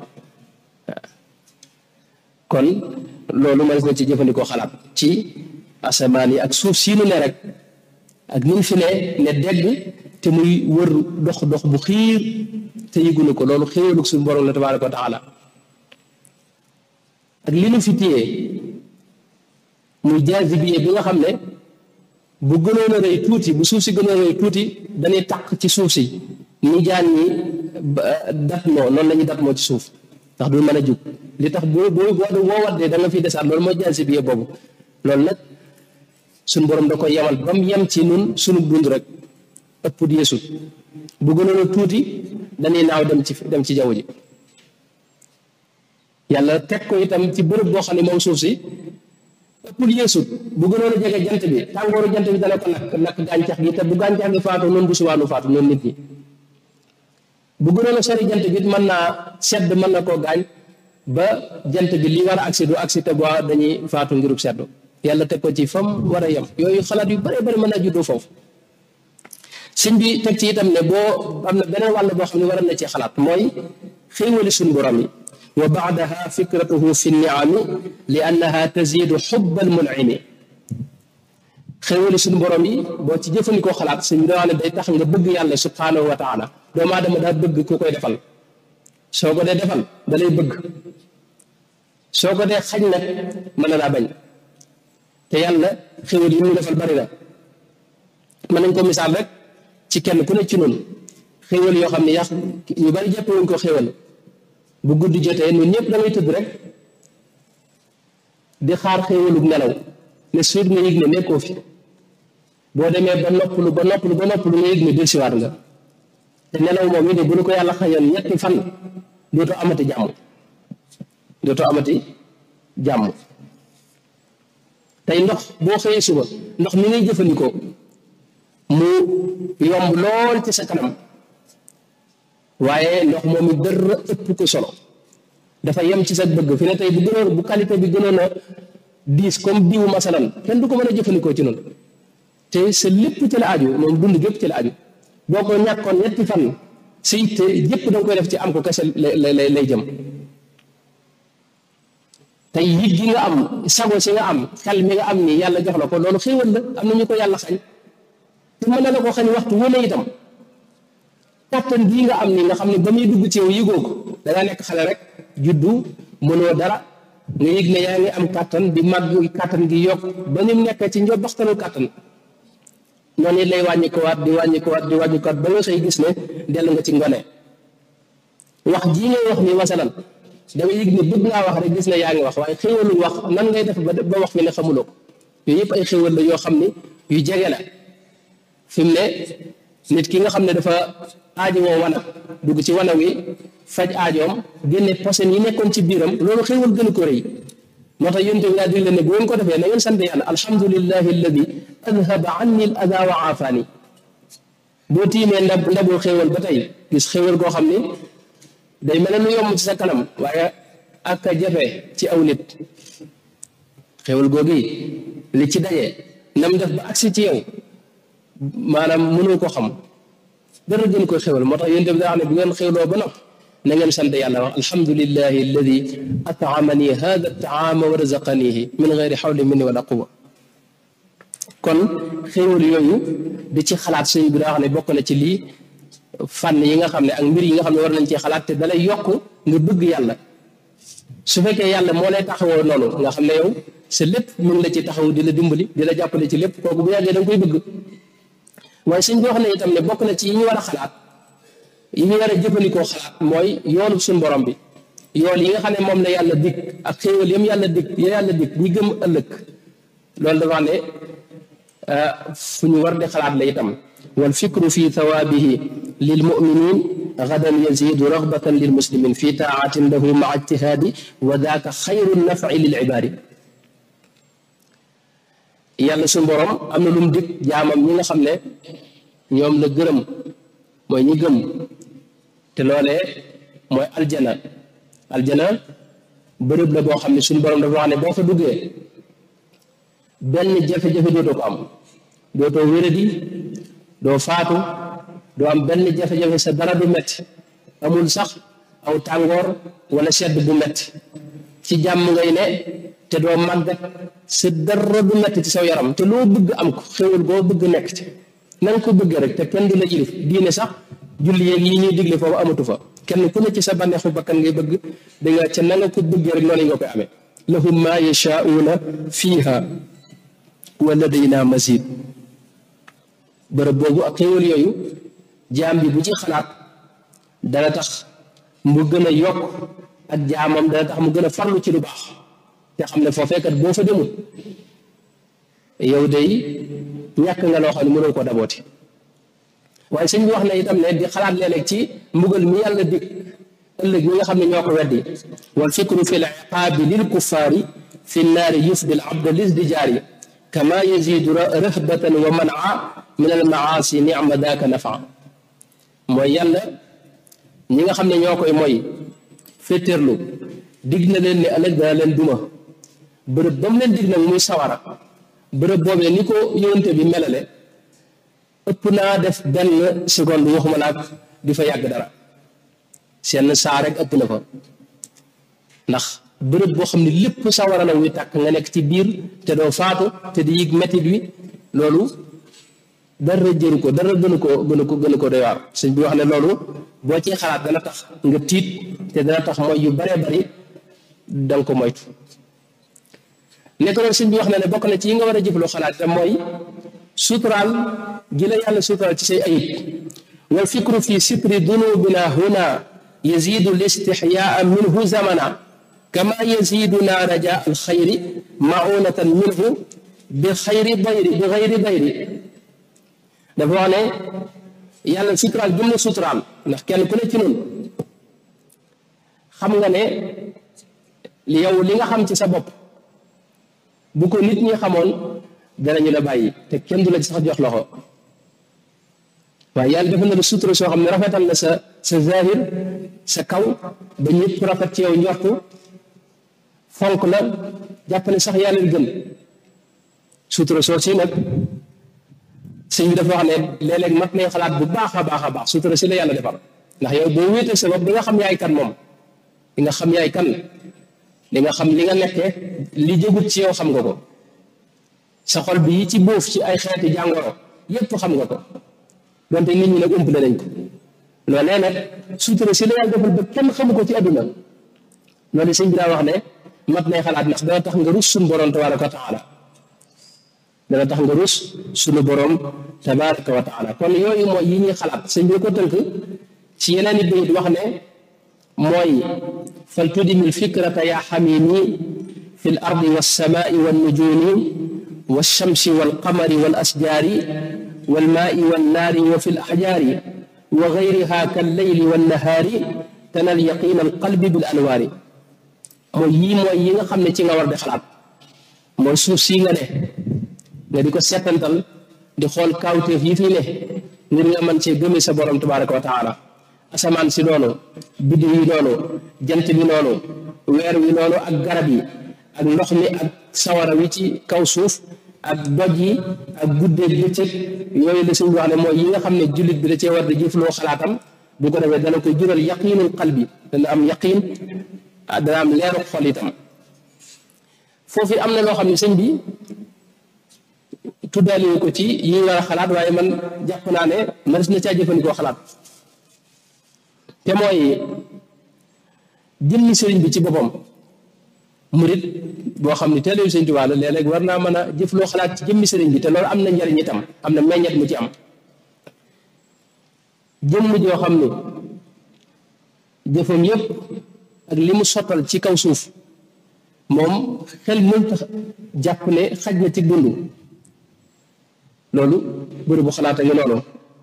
kon loolu ma na ci jëfandikoo xalaat ci asamaan yi ak suuf sii nu ne rek ak ni ñu fi ne ne dégg te muy wër dox dox bu xiir te yëgunu ko loolu xéewalug suñu borom la tabaaraka wa taala ak li nu fi téye muy jaazibiye bi nga xam ne bu gënoon a rëy tuuti bu suuf si gënoon a rëy tuuti dañuy taq ci suuf si ni jaan ñi dat moo noonu la ñuy dat moo ci suuf ndax du mën a jug li tax boo boo boo waddee da nga fiy desaat loolu mooy jaazibiye boobu loolu nag suñ borom da koy yemal ba mu yem ci nun sunu dund rek ëpp yeesut bu gënoon a tuuti dañuy naaw dem ci dem ci jaww ji yàlla teg ko itam ci bërëb boo xam ne moom suuf si ëppul yeesut bu gënoon a jege jant bi tàngooru jant bi dana ko nakk nakk gàncax gi te bu gàncax gi faatu noonu bu subaa nu faatu noonu nit ñi bu gënoon a sori jant bi mën naa sedd mën na koo gaañ ba jant bi li war a agsi du agsi te boo dañuy faatu ngirub seddu yàlla teg ko ci fam war a yem yooyu xalaat yu bare bari mën naa juddoo foofu sëñ bi teg ci itam ne boo am na beneen wàll boo xam ne war na ci xalaat mooy xéewali suñu borom yi wa baadaha fikratuhu fi niami li annaha tazidu xubba almunimi xéewali suñu borom yi boo ci jëfandikoo xalaat sëñ bi daa ne day tax nga bëgg yàlla subhanahu wa taala doomu aadama daa bëgg ku koy defal soo ko dee defal da lay bëgg soo ko dee xañ nag mën na laa bañ te yàlla xéwal yi mu defal bari na mën nañ ko misaal rek ci kenn ku ne ci noonu xéwal yoo xam ne yàq ñu bari jàpp wuñ ko xéwal bu guddi jotee ñun ñëpp da ngay tëdd rek di xaar xéwalug nelaw ne suur nga yëg ne nekkoo fi boo demee ba noppalu ba noppalu ba noppalu nga yëg ne dellusiwaat nga te nelaw moom yi de bu nu ko yàlla xañoon ñetti fan dootoo amati jàmm dootoo amati jàmm tey ndox boo xëyee suba ndox mi ngay jëfandikoo mu yomb lool ci sa kanam waaye ndox moom it dara ëpp ko solo dafa yem ci sa bëgg fi ne tey bu gënoon bu qualité bi gënoon a diis comme diwu masalan kenn du ko mën a jëfandikoo ci noonu te sa lépp ci la aju moom dund gépp ci la aju boo ko ñàkkoon ñetti fan si te yëpp da nga koy def ci am ko kese lay lay lay jëm tey yit gi nga am sago si nga am xel mi nga am nii yàlla jox la ko loolu xéewal la am na ñu ko yàlla xañ te mën na la ko xañ waxtu wu ne itam kàttan gii nga am nii nga xam ne ba muy dugg ci yow yëgoo ko da nga nekk xale rek juddu mënoo dara nga yëg ne yaa ngi am kàttan di màgg kàttan gi yokk ba ni mu nekk ci njob baxtanu kàttan noonu it lay wàññi ko waat di wàññi ko waat di wàññi ko waat ba nga xëy gis ne dellu nga ci ngone wax jii ngay wax nii masalan da nga yëg ne bëgg ngaa wax rek gis ne yaa ngi wax waaye xéwalul wax nan ngay def ba wax fi ne xamuloo ko yooyu yëpp ay xéwal la yoo xam ne yu jege la fi mu ne nit ki nga xam ne dafa aajo woo wanag dugg ci wanag wi faj aajoom génne posen yi nekkoon ci biiram loolu xéwal gën ko rëy moo tax yonte bi ngaa dig leen ne bu ngeen ko defee na ngeen sant yàlla alhamdulillahi alladi adhaba anni al ada wa aafani boo tiimee ndab ndabul xéwal ba tey gis xéwal koo xam ni day mel ne lu yomb ci sa kanam waaye ak a jafe ci aw nit xéwal googu li ci daje nam def ba agsi ci yow maanaam mënoo ko xam dara gën koy xewal moo tax yéen dem daa xam ne bu ngeen xewloo ba nopp na ngeen sant yàlla wax alhamdulillahi alladi at'amani hada at-ta'ama wa razaqanihi min gayri hawlin minni wala quwwa kon xéewal yooyu di ci xalaat sëñ bi daa xam ne bokk na ci lii fànn yi nga xam ne ak mbir yi nga xam ne war nañ ci xalaat te dalay yokk nga bëgg yàlla su fekkee yàlla moo lay taxawoo noonu nga xam ne yow sa lépp mu ngi la ci taxaw di la dimbali di la jàppale ci lépp kooku bu yàggee da nga koy bëgg waaye sëñ bi wax ne itam ne bokk na ci yi ñu war a xalaat yi ñu war a jëfandikoo xalaat mooy yoonu suñu borom bi yool yi nga xam ne moom la yàlla dig ak xéewal yam yàlla dig ya yàlla dig ñi gëm ëllëg loolu dafa ne fu ñu war di xalaat la itam wal fikru fi thawaabihi lil muminin gadan yazidu ragbatan lil muslimin fi taatin lahu maa ijtihaadi wa daaka xayru nafi lil ibaadi yàlla suñu borom am na lu mu dig jaamam ñi nga xam ne ñoom la gërëm mooy ñi gëm te loolee mooy aljana aljana bërëb la boo xam ne suñu borom dafa wax ne boo fa duggee benn jafe-jafe dootoo ko am dootoo wéradi doo faatu doo am benn jafe-jafe sa dara du metti amul sax aw tàngoor wala sedd bu metti ci jàmm ngay ne te doo màggat sa dara du metti ci saw yaram te loo bëgg am ko xéwal boo bëgg nekk ci na nga ko bëgg rek te kenn du la ilif diine sax julli yeeg yi ñuy digle foofu amatu fa kenn ku ne ci sa bànneexu bakkan ngay bëgg da nga ca na nga ko bëggee rek noonu nga koy amee lahum ma yashaa'uuna fiiha wa ladaynaa masiid bërëb boobu ak xéwal yooyu jaam bi bu ci xalaat dana tax mu gën a yokk ak jaamam dana tax mu gën a farlu ci lu baax te xam ne foofee kat boo fa demul yow day ñàkk nga loo xam ne mënoo ko dabooti waaye sëñ bi wax na itam ne di xalaat léeg-léeg ci mbugal mi yàlla dig ëllëg ñi nga xam ne ñoo ko weddi wal fikru fi l iqaabi lil kuffaari fi nnaari yufdi l abda lisdijaari kama yazidu rahbatan wa manaa min al maasi nicma daaka nafa mooy yàlla ñi nga xam ne ñoo koy mooy féetéerlu dig na leen ne ëllëg dana leen duma bërëb ba mu leen dig nag muy sawara bërëb boobee ni ko yonente bi melale ëpp naa def benn seconde waxuma laak di fa yàgg dara seen saa rek ëpp na fa ndax bërëb boo xam ne lépp sawara la wuy tàkk nga nekk ci biir te doo faatu te di yëg mettit wi loolu dara jëru ko dara gënu ko gënu ko gënu ko doy waar sëñ bi wax ne loolu boo ci xalaat dana tax nga tiit te dana tax mooy yu baree bari danga ko moytu nekk loolu sëñ bi wax na ne bokk na ci yi nga war a jëfloo xalaat te mooy suturaal gi la yàlla suturaal ci say ayib wal fikru fi sitri dunubina huna yazidu listixyaa minhu zamana kama yaziduna raja alxayri maunatan minhu bi xayri dayri bi xayri dayri dafa wax ne yàlla suturaal gi mu la suturaal ndax kenn ku ne ci noonu xam nga ne yow li nga xam ci sa bopp bu ko nit ñi xamoon danañu la bàyyi te kenn du la sax jox loxo waaye yàlla defal na la sutura soo xam ne rafetal na sa sa zahir sa kaw ba ñëpp rafet ci yow njortu fonk la jàpp ne sax yàlla gën sutura soo si nag sëñ bi dafa wax ne léeg-léeg mat nay xalaat bu baax a baax a baax sutura si la yàlla defar ndax yow boo wéetee sa bopp di nga xam yaay kan moom di nga xam yaay kan li nga xam li nga nekkee li jëgut ci yow xam nga ko sa xol bi yi ci bóof ci ay xeeti jàngoro yépp xam nga ko donte nit ñi nag umpale nañ ko loolee nag sutura si la yàlla defal ba kenn xamu ko ci àdduna loolu sëñ bi daa wax ne mat nay xalaat ndax dana tax nga rus suñu borom tabaraka wa taala dana tax nga rus suñu borom tabaraka wa taala kon yooyu mooy yi ñuy xalaat sëñ bi ko tënk ci yeneen i bayit wax ne mooy fal tudimil fikrata yaa xamimi fi l ardi walsamaai wannujumi walchamsi walqamari walasjaari walmaai wannaari wa fi l axjaari wa gayriha kalleyli wannahaari tanal yaqin alqalbi bil anwaari mooy yii mooy yi nga xam ne ci nga war di xalaat mooy suuf sii nga ne nga di ko settantal di xool kaawteef yi fi ne ngir nga mën cee gëme sa borom tabaraka wa taala asamaan si noonu biddiw yi noonu jant bi noonu weer wi noonu ak garab yi ak ndox mi ak sawara wi ci kaw suuf ak doj yi ak guddeeg bëccëg yooyu la suñu wax ne mooy yi nga xam ne jullit bi da cee war di jëfloo xalaatam bu ko defee dana koy jural yaqiinul qalbi dana am yaqiin dana am leeru xol itam foofu am na loo xam ne sëñ bi tuddaale ko ci yi war a xalaat waaye man jàpp naa ne mënees na caa jëfandikoo xalaat te mooy jëmmi sëriñ bi ci boppam murit boo xam ne teelewu sëñ Tuubaa la léeg-léeg war naa mën a jëfloo xalaat ci jëmmi sëriñ bi te loolu am na njariñ itam am na meññet mu ci am jëmm joo xam ne jëfam yépp ak li mu sottal ci kaw suuf moom xel mënta jàpp ne xaj na ci dund loolu bëri bu xalaat a ngi noonu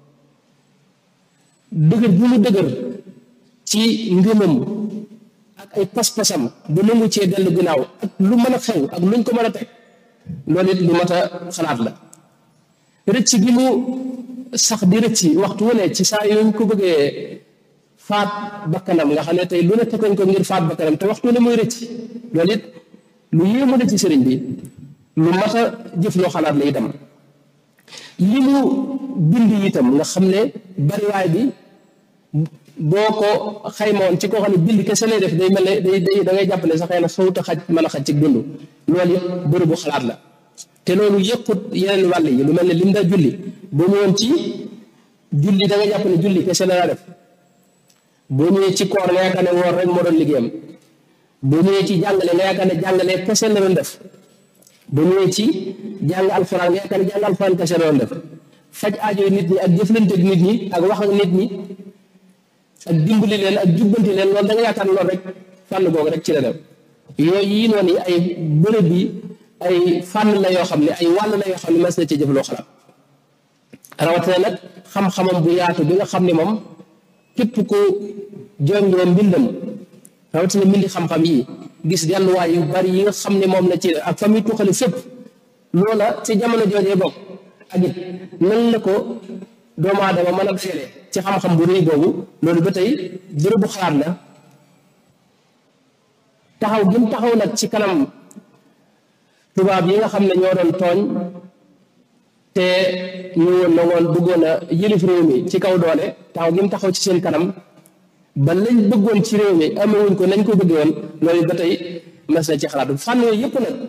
dëgër bu mu dëgër ci ngëmam ak ay pas-pasam bu nangu cee dellu ginnaaw ak lu mën a xew ak luñ ko mën a teg loolu it lu mat a xalaat la rëcc gi mu sax di rëcc waxtu wu ne ci saa yuñ ko bëggee faat bakkanam nga xam ne tey lu ne teg nañ ko ngir faat bakkanam te waxtu wu ne muy rëcc loolu it lu yéemu la ci sëriñ bi lu mat a jëf loo xalaat la itam li mu bind itam nga xam ne bariwaay bi boo ko xaymoon ci koo xam ne bind kese lay def day mel ne day day da ngay jàpp ne sax xëy na xawta xaj mën a xaj ci dund loolu it bërëbu xalaat la te loolu yëkkut yeneen wàll yi lu mel ne lim daa julli boo ñëwoon ci julli da nga jàpp ne julli kese la daa def boo ñëwee ci koor nga yaakaar ne woor rek moo doon liggéeyam boo ñëwee ci jàngale nga yaakaar ne jàngale kese la doon def boo ñëwee ci jàng alxuraan nga yaakaar ne jàng alxuraan kese la doon def faj aajo nit ñi ak jëflante ak nit ñi ak wax ak nit ñi ak dimbali leen ak jubbanti leen loolu da nga yaakaar loolu rek fànn googu rek ci la dem yooyu yi noonu ay bërëb yi ay fànn la yoo xam ne ay wàll la yoo xam ne mas na ci jëfloo xalaat rawatina nag xam-xamam bu yaatu bi nga xam ne moom képp ku jongoo mbindam rawatina mbindi xam-xam yi gis delluwaay yu bari yi nga xam ne moom la ci ak fa muy tuxali fépp loola ci jamono joojee bokk ak it nan la ko doomu aadama mën a dajale ci xam-xam bu rëy boobu loolu ba tey bërëbu xalaat la taxaw gi mu taxaw nag ci kanam tubaab yi nga xam ne ñoo doon tooñ te ñu nangoon bëggoon a yëlif réew mi ci kaw doole taxaw gi mu taxaw ci seen kanam ba lañ bëggoon ci réew mi amewuñ ko nañ ko bëggoon loolu ba tey mas na ci xalaat fànn yooyu yëpp nag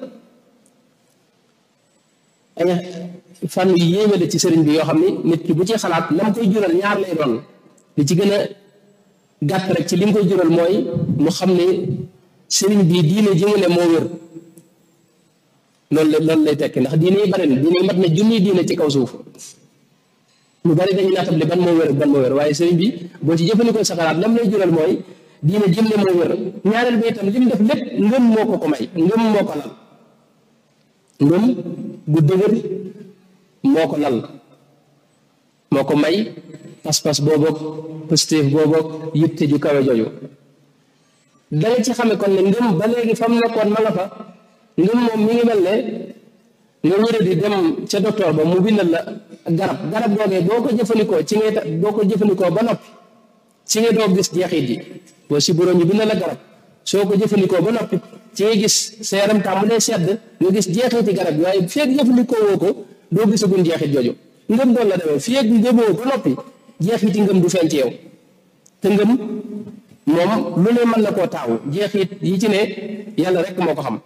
ay fànn yu yéeme la ci sëriñ bi yoo xam ni nit ki bu ci xalaat la mu koy jural ñaar lay doon li ci gën a gàtt rek ci li mu koy jural mooy mu xam ne sëriñ bi diine ji mu ne moo wér loolu la loolu lay tekki ndax diine yi bari na diine yi mat na junni diine ci kaw suuf ñu bari dañuy naatable ban moo wér ak ban moo wér waaye sëriñ bi boo ci jëfandikoo sa xalaat lam lay jural mooy diine jëm ne moo wér ñaareel bi itam li mu def lépp ngëm moo ko ko may ngëm moo ko lal ngëm gu dëgër moo ko lal moo ko may pas-pas booboog positif booboog yitte ju kawe jooju da nga ci xame kon ne ngëm ba léegi fa mu nekkoon ma nga fa ngëm moom mi ngi mel ne nga wéra di dem ca docteur ba mu bindal la garab garab googee boo ko jëfandikoo ci ngay boo ko jëfandikoo ba noppi ci ngay doo gis jeexit yi boo si borom ñu bindal la garab soo ko jëfandikoo ba noppi ci ngay gis sa yaram tàmbalee sedd nga gis jeexiti garab bi waaye feeg jëfandikoo woo ko doo gisagun jeexit jooju ngëm doon la demee feeg ngëmoo ba noppi jeexiti ngëm du feeñ ci yow te ngëm moom lu ne mën na koo taawu jeexit yi ci ne yàlla rek moo ko xam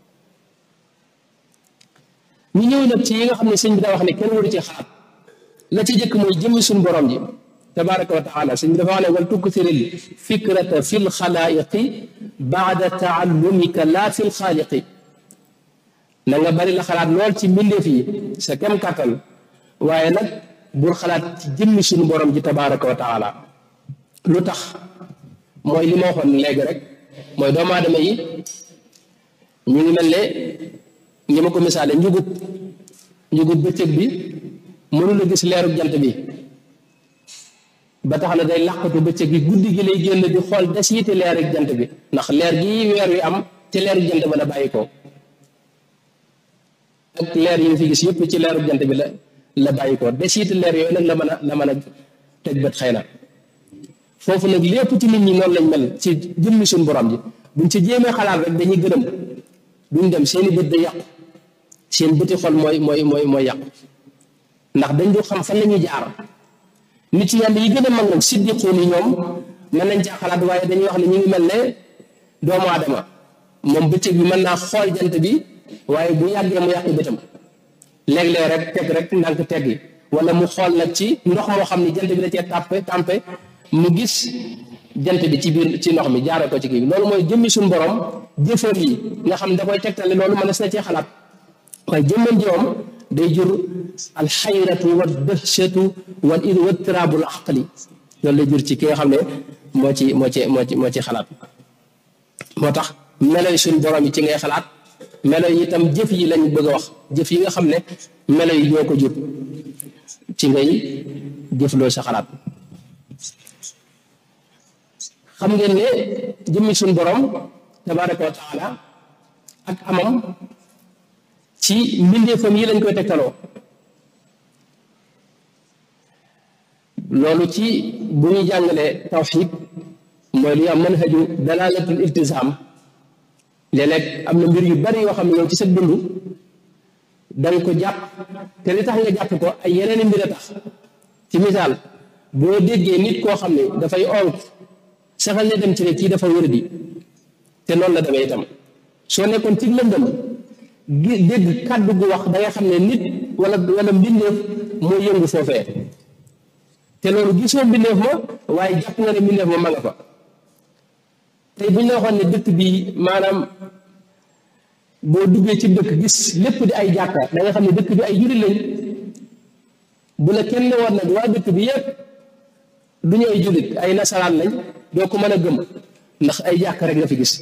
ñu ñëw nag ci yi nga xam ne sëñ bi daa wax ne kenn waru ci xalaat la ci jëkk mooy jëmmi suñu borom ji tabaraka wa taala sëñ bi dafa wax ne wal tukthiril fikrata fi l xalaiqi baada taallumika laa fi l xaaliqi na nga bari la xalaat lool ci mbindeef yi sa kem kàttan waaye nag bul xalaat ci jëmmi suñu borom ji tabaraka wa taala lu tax mooy li ma waxoon léegi rek mooy doomu aadama yi ñu ngi mel ne ñi ma ko misaale njugub njugub bëccëg bi mënula gis leerug jant bi ba tax na day làqatu bëccëg bi guddi gi lay génn di xool des yiti leerug jant bi ndax leer gi weer wi am ci leerug jant ba la bàyyi ko ak leer yi nga fi gis yëpp ci leerug jant bi la la bàyyi ko des yiti leer yooyu nag la mën a la mën a teg bët xëy na foofu nag lépp ci nit ñi noonu lañ mel ci jëmmi suñu borom ji buñ ci jéemee xalaat rek dañuy gërëm duñ dem seeni bët da yàqu seen bëti xol mooy mooy mooy mooy yàqu ndax dañ du xam fan la ñuy jaar nit yàlla yi gën a mag nag siddiquun yi ñoom mën nañ caa xalaat waaye dañuy wax ne ñu ngi mel ne doomu aadama moom bëccëg bi mën naa xool jant bi waaye bu yàggee mu yàqu bëtam léeg-léeg rek teg rek ndànk teg yi wala mu xool nag ci ndox moo xam ne jant bi da cee tàppe tàmpe mu gis jant bi ci biir ci ndox mi jaare ko ci kii bi loolu mooy jëmmi suñu borom jëfam yi nga xam ne da koy tegtale loolu mën na cee xalaat waaye jëmmam ji moom day jur alxayratu wa dahshatu wal id wa tiraabul aqli loolu lay jur ci ki nga xam ne moo ci moo ci moo ci moo ci xalaat moo tax melo yi suñu borom yi ci ngay xalaat melo yi itam jëf yi lañ bëgg a wax jëf yi nga xam ne melo yi ñoo ko jur ci ngay jëfloo sa xalaat xam ngeen ne jëmmi suñu borom tabaraka wa taala ak amam ci mbindeefam yi lañ koy tegtaloo loolu ci bu ñuy jàngalee tawxid mooy li am manhaju dalalatul iltizam léeg-léeg am na mbir yu bari yoo xam ne yow ci sa dund danga ko jàpp te li tax nga jàpp ko ay yeneen mbir a tax ci misaal boo déggee nit koo xam ne dafay onk saxal ne dem ci ne kii dafa wéradi te noonu la demee itam soo nekkoon ci lëndëm gi dégg kàddu gu wax da nga xam ne nit wala wala mbindeef moo yëngu foofee te loolu gisoo mbindeef ma waaye jàpp nga ne mbindeef ma ma nga fa tey bu ñu la waxoon ne dëkk bi maanaam boo duggee ci dëkk gis lépp di ay jàkka da nga xam ne dëkk bi ay jullit lañ bu la kenn war nag waa dëkk bi yëpp du ñu ay jullit ay nasaraan lañ doo ko mën a gëm ndax ay jàkka rek nga fi gis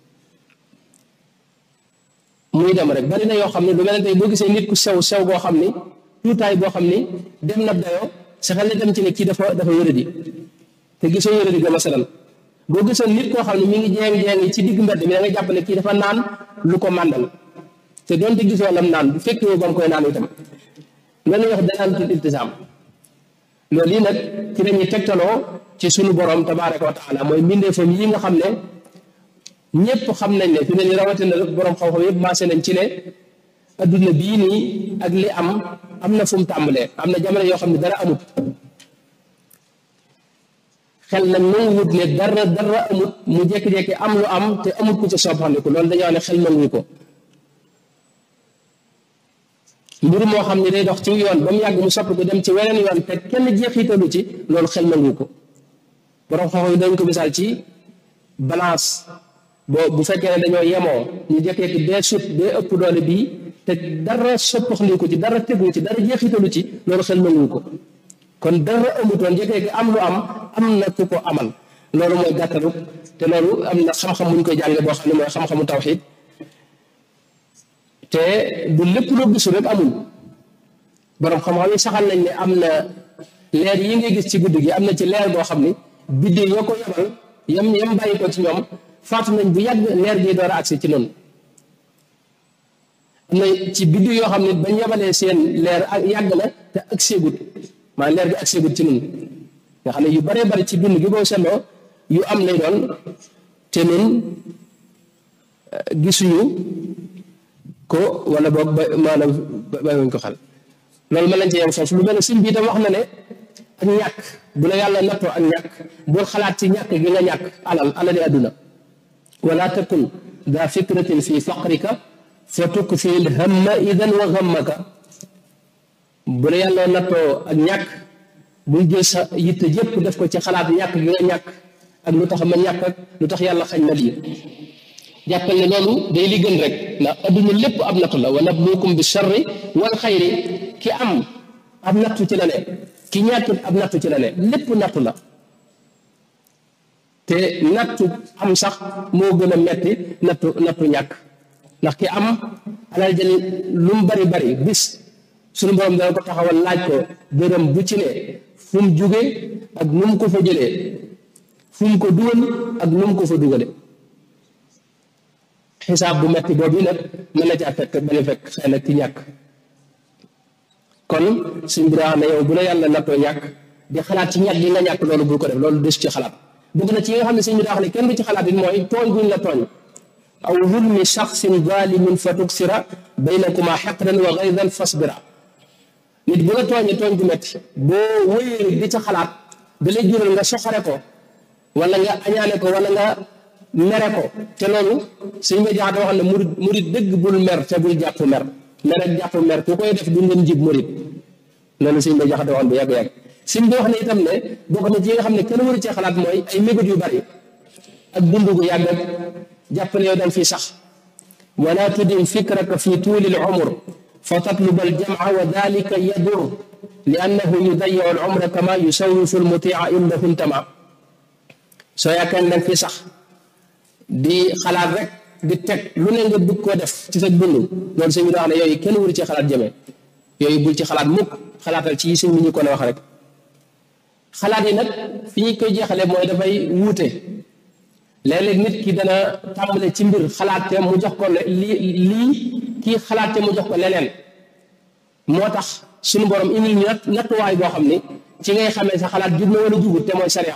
muy dem rek bari na yoo xam ne lu mel ne tey boo gisee nit ku sew sew boo xam ni tuutaay boo xam ni dem na dayoo sa xel ne dem ci ne kii dafa dafa wéradi te gisoo wéradi ga masalan boo gisoon nit koo xam ne mi ngi jeeng-jeeng ci digg mbedd bi da nga jàpp ne kii dafa naan lu ko màndal te doonte gisoo lam naan bu fekkee ba mu koy naan itam loolu wax dalalatul iltizaam loolu yi nag ci lañuy tegtaloo ci sunu borom tabaaraka wa taala mooy mbindeefam yi nga xam ne ñëpp xam nañ ne fi ne ni rawatina borom xam-xam yëpp maase nañ ci ne adduna bii nii ak li am am na fu mu tàmbalee am na jamono yoo xam ne dara amut xel nag nangu wut ne dara dara amut mu jékki-jékki am lu am te amut ku ca soppandiku loolu dañoo ne xel nangu ko mbir moo xam ne day dox ci yoon ba mu yàgg mu soppi ko dem ci weneen yoon te kenn jeexitalu ci loolu xel nangu ko borom xam-xam yi dañ ko misaal ci balance boo bu fekkee ne dañoo yemoo ñu jékki-jékki bee sut bee ëpp doole bii te dara soppaxli ko ci dara tegu ci dara jeexitalu ci loolu xel nangu ko kon dara amutoon jékki-jékki am lu am am na ku ko amal loolu mooy gàttalu te loolu am na xam-xam bu ñu koy jàngee boo xam ne mooy xam-xamu tawxiid te du lépp loo gisul rek amul borom xam-xam yi saxal nañ ne am na leer yi ngay gis ci guddi gi am na ci leer boo xam ni biddi yoo ko yebal yam yam bàyyi ko ci ñoom faatu nañ bu yàgg leer gi door a agsi ci noonu am na ci biddi yoo xam ne bañ yebalee seen leer ak yàgg na te ak seegut maanaam leer gi ak seegut ci noonu nga xam ne yu baree bari ci dund gi boo seetloo yu am lay doon te nun gisuñu ko wala boog ba maanaam bàyyiwuñ ko xel loolu mën nañ ci yem foofu lu mel ne sim bi itam wax na ne ak ñàkk bu la yàlla nattoo ak ñàkk bul xalaat ci ñàkk gi nga ñàkk alal alali àdduna wala takun daa fikratin fi faqrika fa tukfi l hamma idan wa gammaka bu la yàlla nattoo ak ñàkk bul jël sa yitte jëpp def ko ci xalaat ñàkk gi nga ñàkk ak lu tax ma ñàkk ak lu tax yàlla xañ ma lii jàppal ne loolu day li gën rek ndax adduna lépp ab nattu la wa nabluukum bi sharri wal xayri ki am ab nattu ci la ne ki ñàkkit ab nattu ci la ne lépp nattu la te nattu am sax moo gën a metti nattu nattu ñàkk ndax ki am alal jël lu mu bari bari bis suñu borom dana ko taxawal laaj ko dërëm bu ci ne fu mu jóge ak nu mu ko fa jëlee fu mu ko dugal ak nu mu ko fa dugale xisaab bu metti boobu nag mën na caa fekk bañ a fekk xëy na ki ñàkk kon suñ bi daa ne yow bu la yàlla nattoo ñàkk di xalaat ci ñàkk yi nga ñàkk loolu bul ko def loolu des ci xalaat bugg na ci yi nga xam ne suñ bi daa xam ne kenn du ci xalaat it mooy tooñ guñ la tooñ aw zulmi shaxsin zalimin fa tuksira baynakuma xeqdan wa gaydan fasbira nit bu la tooñee tooñ bu metti boo wéyee di ca xalaat da lay jural nga soxare ko wala nga añaane ko wala nga mere ko te loolu suñ ma jaxate wax ne murid murid dëgg bul mer te bul jàpp mer mer ak jàpp mer ku koy def du ngeen jib murid loolu suñ ma jaxate waxoon bu yàgg-yàgg suñ bi wax ne itam ne bokk na ci nga xam ne kenn waru cee xalaat mooy ay mébét yu bari ak dund gu yàgg ak jàpp ne yow dañ fii sax wala tudim fikraka fi tuuli l umr fa tatluba al jamca wa dalika yadur li annahu yudayiu al umra kama yusawifu al mutia indahu ntama soo yaakaar dañ fii sax di xalaat rek di teg lu ne nga bëgg koo def ci sa dund loolu sëñ bi wax ne yooyu kenn waru ci xalaat jëmee yooyu bul ci xalaat mukk xalaatal ci sëñ bi ñu ko ne wax rek xalaat yi nag fi ñu koy jeexale mooy dafay wuute léeg-léeg nit ki dana tàmbale ci mbir xalaate mu jox ko lii lii kii xalaate mu jox ko leneen moo tax suñu borom indil ñu natt nattuwaay boo xam ni ci ngay xamee sa xalaat jub na wala jubut te mooy sariya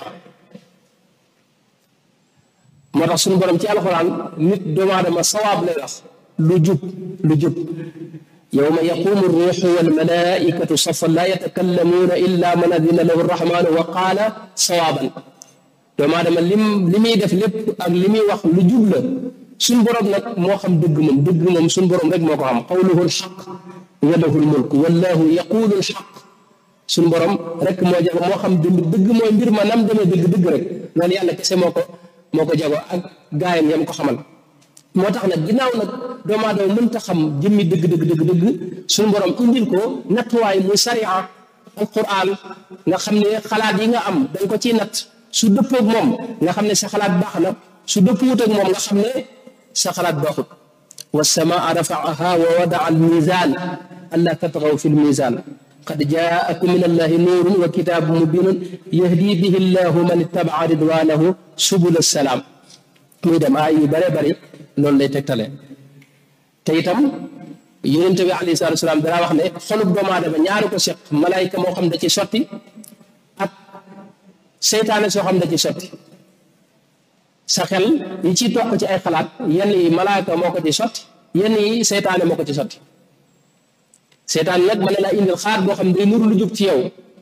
moo tax suñu borom ci alxuraan nit doomu aadama sawaab lay wax lu jub lu jub yawma yaqumu ruuxu wal malaaikatu safan laa yatakallamuuna illa man adina lahu rrahmaanu wa qaala sawaaban doomu aadama lim li muy def lépp ak li muy wax lu jub la suñ borom nag moo xam dëgg moom dëgg moom suñ borom rek moo ko xam qawluhu alxaq wa lahu almulk wallahu yaqulu alxaq suñ borom rek moo jago moo xam dëgg dëgg mooy mbir ma nam demee dëgg dëgg rek loolu yàlla kese moo ko moo ko jago ak gaayam yam ko xamal moo tax nag ginnaaw nag doomu aadama mënta xam jëmmi dëgg dëgg dëgg dëgg suñ borom indil ko nattuwaay muy sariya alquran nga xam ne xalaat yi nga am dañ ko ciy natt su dëppoog moom nga xam ne sa xalaat baax na su dëppuwut ak moom nga xam ne sa xalaat baaxut wassamaa rafaaha wa wadaa almizan alla tatgaw fi lmizan qad jaakum min allahi nuurun wa kitaabun mubinun yahdi bihi llahu man ittabaa ridwanahu subul salaam muy dem ay yu bare bari loolu lay tegtale te itam yonente bi alayhi salatu wasalaam danaa wax ne xolub doomu aadama ñaari ko seq malaayka moo xam da ci sotti ak seytaane soo xam da ci sotti sa xel yi ciy toq ci ay xalaat yenn yi malaayka moo ko ci sotti yenn yi seytaane moo ko ci sotti seytaane nag mën na laa indil xaar boo xam day nuru lu jub ci yow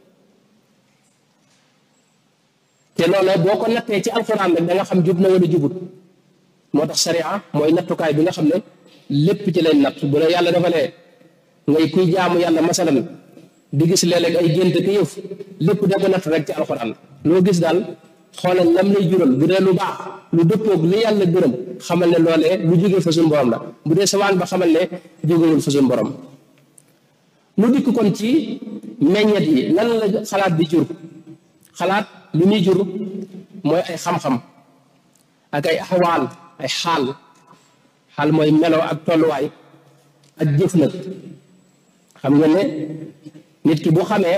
te loolu boo ko nattee ci alxuraan nag da nga xam jub na wala jubut moo tax sariya mooy nattukaay bi nga xam ne lépp ci lay natt bu la yàlla dafa lee ngay kuy jaamu yàlla masalan di gis léeg-léeg ay gént ki yëf lépp da ko natt rek ci alxuraan loo gis daal xoolal lam lay jural bu dee lu baax lu dëppoog li yàlla gërëm xamal ne loolee lu jógee fa suñu borom la bu dee sawaan ba xamal ne jógewul fa suñu borom lu dikk kon ci meññet yi lan la xalaat di jur xalaat li muy jur mooy ay xam-xam ak ay axwaal ay xaal xaal mooy melo ak tolluwaay ak jëf nag xam nga ne nit ki bu xamee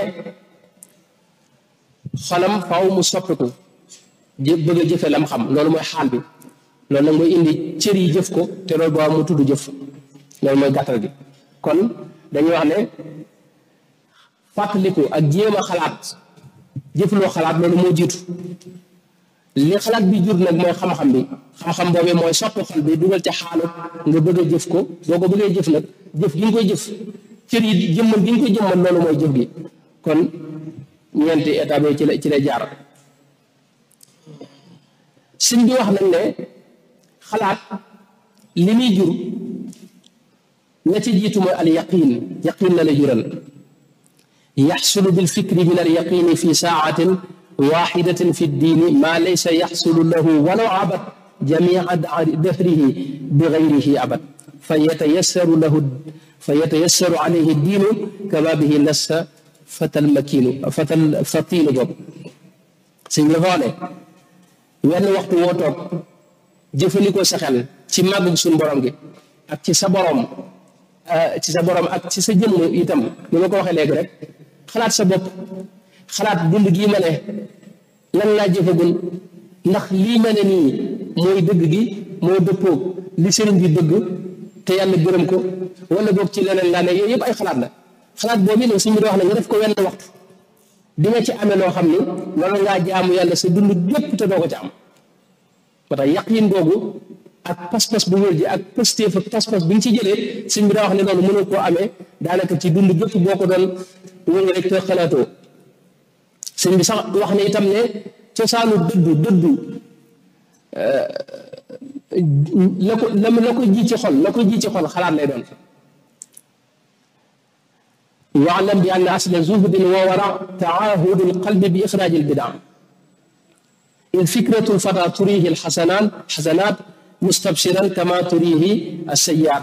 xolam faw mu soppiku jë bëgg a jëfe lam xam loolu mooy xaal bi loolu nag mooy indi cër yi jëf ko te loolu boo mu tudd jëf loolu mooy gàttal gi kon dañuy wax ne fàttaliku ak jéem a xalaat jëfloo xalaat loolu moo jiitu li xalaat bi jur nag mooy xam-xam bi xam-xam boobee mooy soppi xol bi dugal ca xaalu nga bëgg a jëf ko boo ko bëggee jëf nag jëf gi nga koy jëf cër yi jëmmal gi nga koy jëmmal loolu mooy jëf gi kon ñeenti étape yooyu ci la ci lay jaar sëñ bi wax nañ ne xalaat li muy jur la ci jiitu mooy al yaqin yaqin la la jural yaxsulu bil fikri min al yaqini fi saatin waxidatin fi ddiini maa laysa yaxsulu lahu walaw abad jamica dahrihi bi gayrihi abad fa yatayassaru lahu fa yatayassaru alayhi ddiinu kama bihi nassa fatal makiinu fatal fatiinu boobu sëñ la wax ne wenn waxtu woo toog jëfandikoo sa xel ci màggug suñu borom gi ak ci sa borom ci sa borom ak ci sa jëmm itam ni ma ko waxee léegi rek xalaat sa bopp xalaat dund gii ma ne lan laa jëfagul ndax lii ma ne nii mooy dëgg gi moo dëppoog li sëriñ bi bëgg te yàlla gërëm ko wala boog ci leneen laa ne yooyu yëpp ay xalaat la xalaat boobu nag suñu wax ne nga def ko wenn waxtu di nga ci amee loo xam ni loolu ngaa jaamu yàlla sa dund yëpp te doo ko ci am ba tax yaqiin googu ak pas-pas bu wér ji ak positif ak pas-pas bi nga ci jëlee sëñ bi daa wax ne loolu mënoo koo amee daanaka ci dund gépp boo ko doon wéy rek te xalaatoo sëñ bi sax wax ne itam ne cosaanu dëddu dëddu la ko la ko ji ci xol la ko ji ci xol xalaat lay doon waalam bi anna asla zuhdin wa wara taahudu alqalbi bi ixraaji albidaa in fikratu alfata turihi alxasanat xasanat mustabsiran kama turihi alsayiat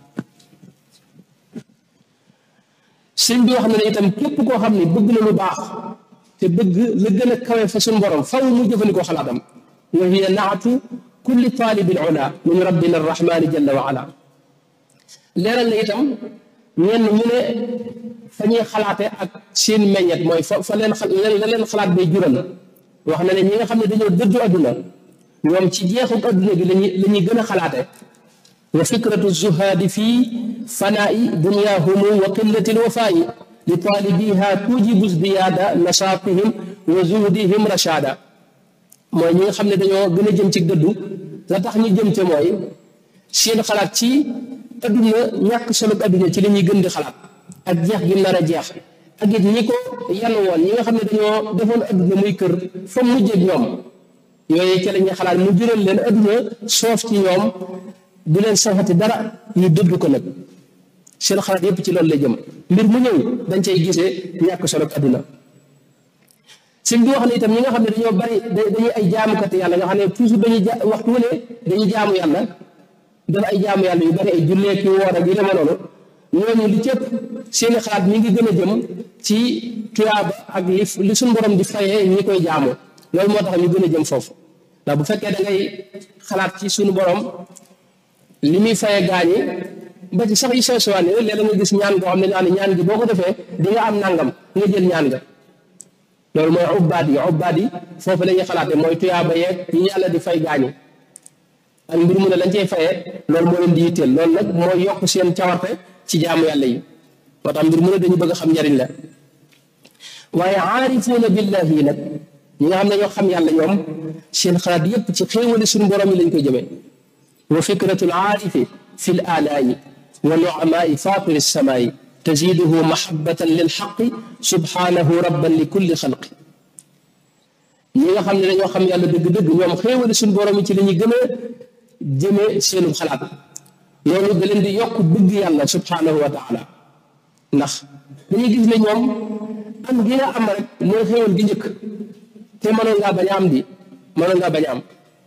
sëñ bi wax na ne itam képp koo xam ne bëgg na lu baax te bëgg la gën a kawe fa suñu borom faw mu jëfandikoo xalaatam wa hiya naatu kulli taalibil ula min rabbina arrahmani jalla wa ala leeral na itam ñenn ñu ne fa ñuy xalaate ak seen meññet mooy fa fa leen la leen xalaat bay jural wax na ne ñi nga xam ne dañoo dëddu adduna ñoom ci jeexuk adduna bi lañuy la ñuy gën a xalaate wa fikratu zuhaadi fii fanaa'i duniyaahumu wa qillati lwafaa'i li taalibiha tujibu zdiyaada nashaatihim wa zuhdihim rashaada mooy ñi nga xam ne dañoo gën a jëm ci dëddu la tax ñu jëm te mooy seen xalaat ci adduna ñàkk solo adduna ci la ñuy gën di xalaat ak jeex gi nar a jeex ak it ñi ko yan woon ñi nga xam ne dañoo defoon adduna muy kër fa mujjee ñoom yooyu ca la ñuy xalaat mu jural leen adduna soof ci ñoom du leen safati dara ñu dëdd ko nag seen xalaat yépp ci loolu lay jëm mbir mu ñëw dañ cay gisee ñàkk solo adduna sëñ bi wax ne itam ñi nga xam ne dañoo bari dañuy ay jaamukat yàlla nga xam ne toujours dañuy ja waxtu wu ne dañuy jaamu yàlla def ay jaamu yàlla yu bari ay jullee ki woor ak yu demee noonu ñooñu li cëpp seeni xalaat mi ngi gën a jëm ci tuyaaba ak li li suñu borom di fayee ñi koy jaamu loolu moo tax ñu gën a jëm foofu ndax bu fekkee da ngay xalaat ci suñu borom li muy fayee gaañi ba ci sax yu sew sewaan yi léeg-léeg nga gis ñaan boo xam ne ñaan ñaan gi boo ko defee di nga am nangam nga jël ñaan nga loolu mooy ubbaat yi ubbaat yi foofu la ñuy xalaate mooy tuyaaba yeeg yi yàlla di fay gaañi ak mbir mu ne lañ cey fayee loolu moo leen di yitteel loolu nag mooy yokk seen cawarte ci jaamu yàlla yi moo tax mbir mu ne dañu bëgg a xam njariñ la waaye aarifuuna billahi yi nag ñi nga xam ne ñoo xam yàlla ñoom seen xalaat yépp ci xéewali suñu borom yi lañ koy jëmee wa fikratul aarifi fi l alaayi wa nuamaai fatiri lsamaayi taziduhu mahabatan lil xaqi subhanahu rabban li kulli xalqi ñi nga xam ne dañoo xam yàlla dëgg-dëgg ñoom xéewali suñu borom yi ci la ñuy gën a jëmee seenum xalaat loolu da leen di yokk bëgg yàlla subhanahu wa taala ndax dañuy gis ne ñoom am gi nga am rek mooy xéewal gi njëkk te mënoon ngaa bañ a am di mënoon ngaa bañ a am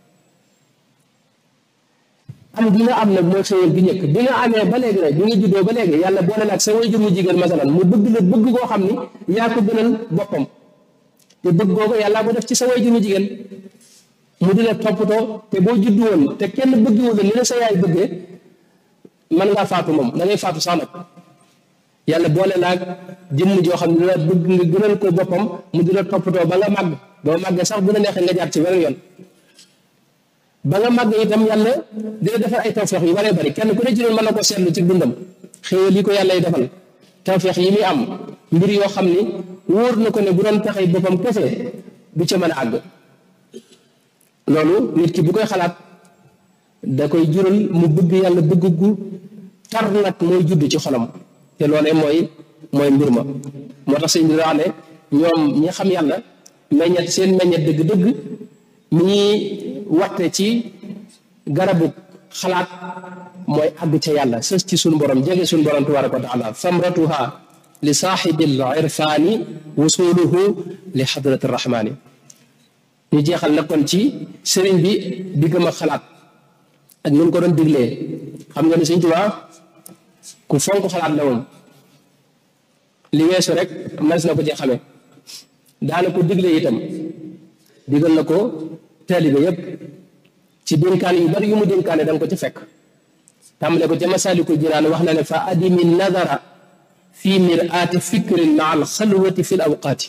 am gi nga am nag mooy xéewal gi njëkk bi nga amee ba léegi rek bi nga juddoo ba léegi yàlla boole nag sa waajur mu jigéen masalan mu bëgg la bëgg koo xam ni yaa ko gënal boppam te bëgg googu yàlla ko def ci sa waajur mu jigéen mu di la toppatoo te boo juddu woon te kenn bëggiwul la ni la sa yaay bëggee mën ngaa faatu moom da ngay faatu sax nag yàlla boole naag jëmm joo xam ne dina bëgg nga gënal ko boppam mu di la toppatoo ba nga màgg boo màggee sax bu la neexee nga jaar ci weneen yoon ba nga màgg itam yàlla dina defal ay tawfeex yu baree bari kenn ku ne ci noonu mën na ko seetlu ci dundam xéewal yi ko yàlla y defal tawfeex yi muy am mbir yoo xam ni wóor na ko ne bu doon taxay boppam kese du ca mën a àgg loolu nit ki bu koy xalaat da koy jural mu bëgg yàlla bëgg gu tar nag mooy judd ci xolam te loolee mooy mooy mbir ma moo tax sëñ bi wax ne ñoom ñi xam yàlla meññet seen meññet dëgg-dëgg mi ñuy watte ci garabu xalaat mooy àgg ca yàlla sës ci suñu borom jege suñu borom tabaraka wa taala samratuha li saaxibil irfaani wusuluhu li xadrati rahmaani ñu jeexal nag kon ci sëriñ bi diggam ak xalaat ak ñu ko doon diglee xam nga ne Sëriñ Tuubaa ku fonk xalaat la woon li weesu rek mas na ko ci xame daana ko diglee itam digal na ko taalibe yépp ci dénkaan yu bari yu mu dénkaane da nga ko ci fekk tàmbale ko ca Masaalikul Jinaan wax na ne fa adimi nadara fi miraati fikrin maa al xalwati fi l awqaati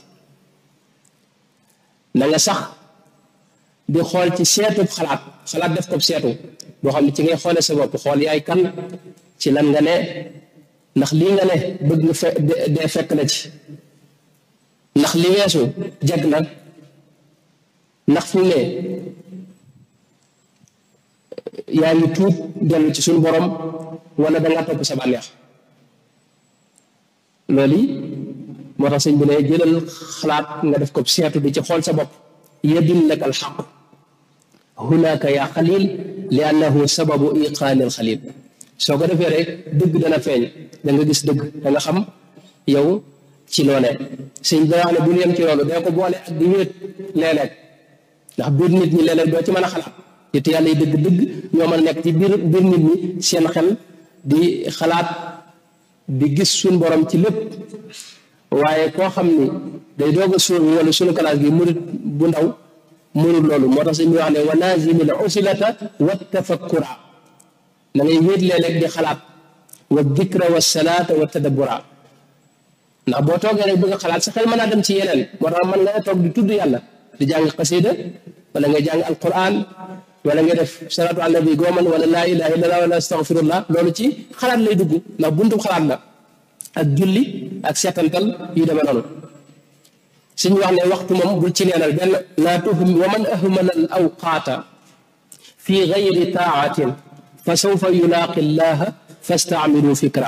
na nga sax di xool ci seetub xalaat xalaat def ko seetu boo xam ne ci ngay xoole sa bopp xool yaay kan ci lan nga ne ndax lii nga ne bëgg nga fe dee fekk na ci ndax li weesu jag na ndax fi mu ne yaa ngi tuub dellu ci suñu borom wala da nga topp sa bànneex loolu yi moo tax sëñ bi ne jëlal xalaat nga def ko seetu di ci xool sa bopp yadullaka alxaq hunaka yaa xalil li annahu sababu iqaani alxalil soo ko defee rek dëgg dana feeñ da nga gis dëgg da nga xam yow ci loo ne sëñ bi wax ne bu ñu yem ci loolu dee ko boole ak di wéet léeg-léeg ndax biir nit ñi léeg-léeg doo ci mën a xalaat te yàlla yi dëgg-dëgg ñoo mën a nekk ci biir biir nit ñi seen xel di xalaat di gis suñ borom ci lépp waaye koo xam ni day doog a suur wala sunu kalaas gi murit bu ndaw mënul loolu moo tax sëñ bi wax ne wa lazimil usilata wa tafakkura da ngay wéet léeg-léeg di xalaat wa dikra wa salaata wa tadabbura ndax boo toogee rek bëgg a xalaat sa xel mën naa dem ci yeneen moo tax mën nga toog di tudd yàlla di jàng xasida wala nga jàng alquran wala nga def salaatu ala nabi gooman wala laa ilaha illallah wala astaghfirullah loolu ci xalaat lay dugg ndax buntu xalaat la ak julli ak seetantal yu demee noonu suñu wax ne waxtu moom bul ci neenal benn laa tuhum wa man ahmala al awqaata fi gayri taatin fa sawfa yulaaqi llaha fastaamilu fikra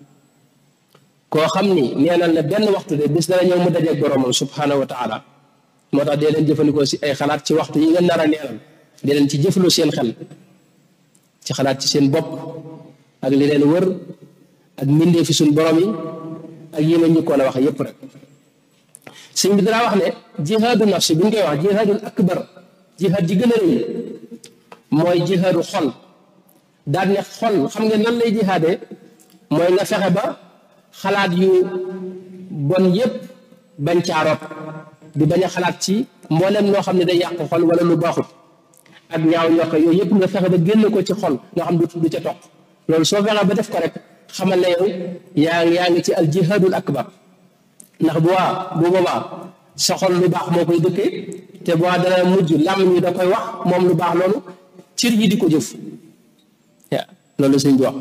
koo xam ni neenal na benn waxtu de bis dana ñëw mu dajeeg boromam subhanahu wa taala moo tax dee leen jëfandikoo si ay xalaat ci waxtu yi nga nar a neenal dee leen ci jëfloo seen xel ci xalaat ci seen bopp ak li leen wër ak mbindee fi suñ borom yi ak yi ma njëkkoon a wax yépp rek sëñ bi danaa wax ne jihaadu nafsi bu ñu koy wax jihaadul akbar jihaad ji gën a rëy mooy jihaadu xol daal ne xol xam nga nan lay jihaadee mooy nga fexe ba xalaat yu bon yépp bañ caaroot di bañ a xalaat ci mboolem loo xam ne day yàq xol wala lu baaxut ak ñaaw ñokk yooyu yépp nga fexe ba génn ko ci xol nga xam du du ca toq loolu soo fexe ba def ko rek xamal ne yow yaa ngi yaa ngi ci al jihaadul akbar ndax bu waa bu boobaa sa xol lu baax moo koy dëkkee te bu waa dana mujj làmmiñ ñi da koy wax moom lu baax loolu cër yi di ko jëf waaw loolu sëñ bi wax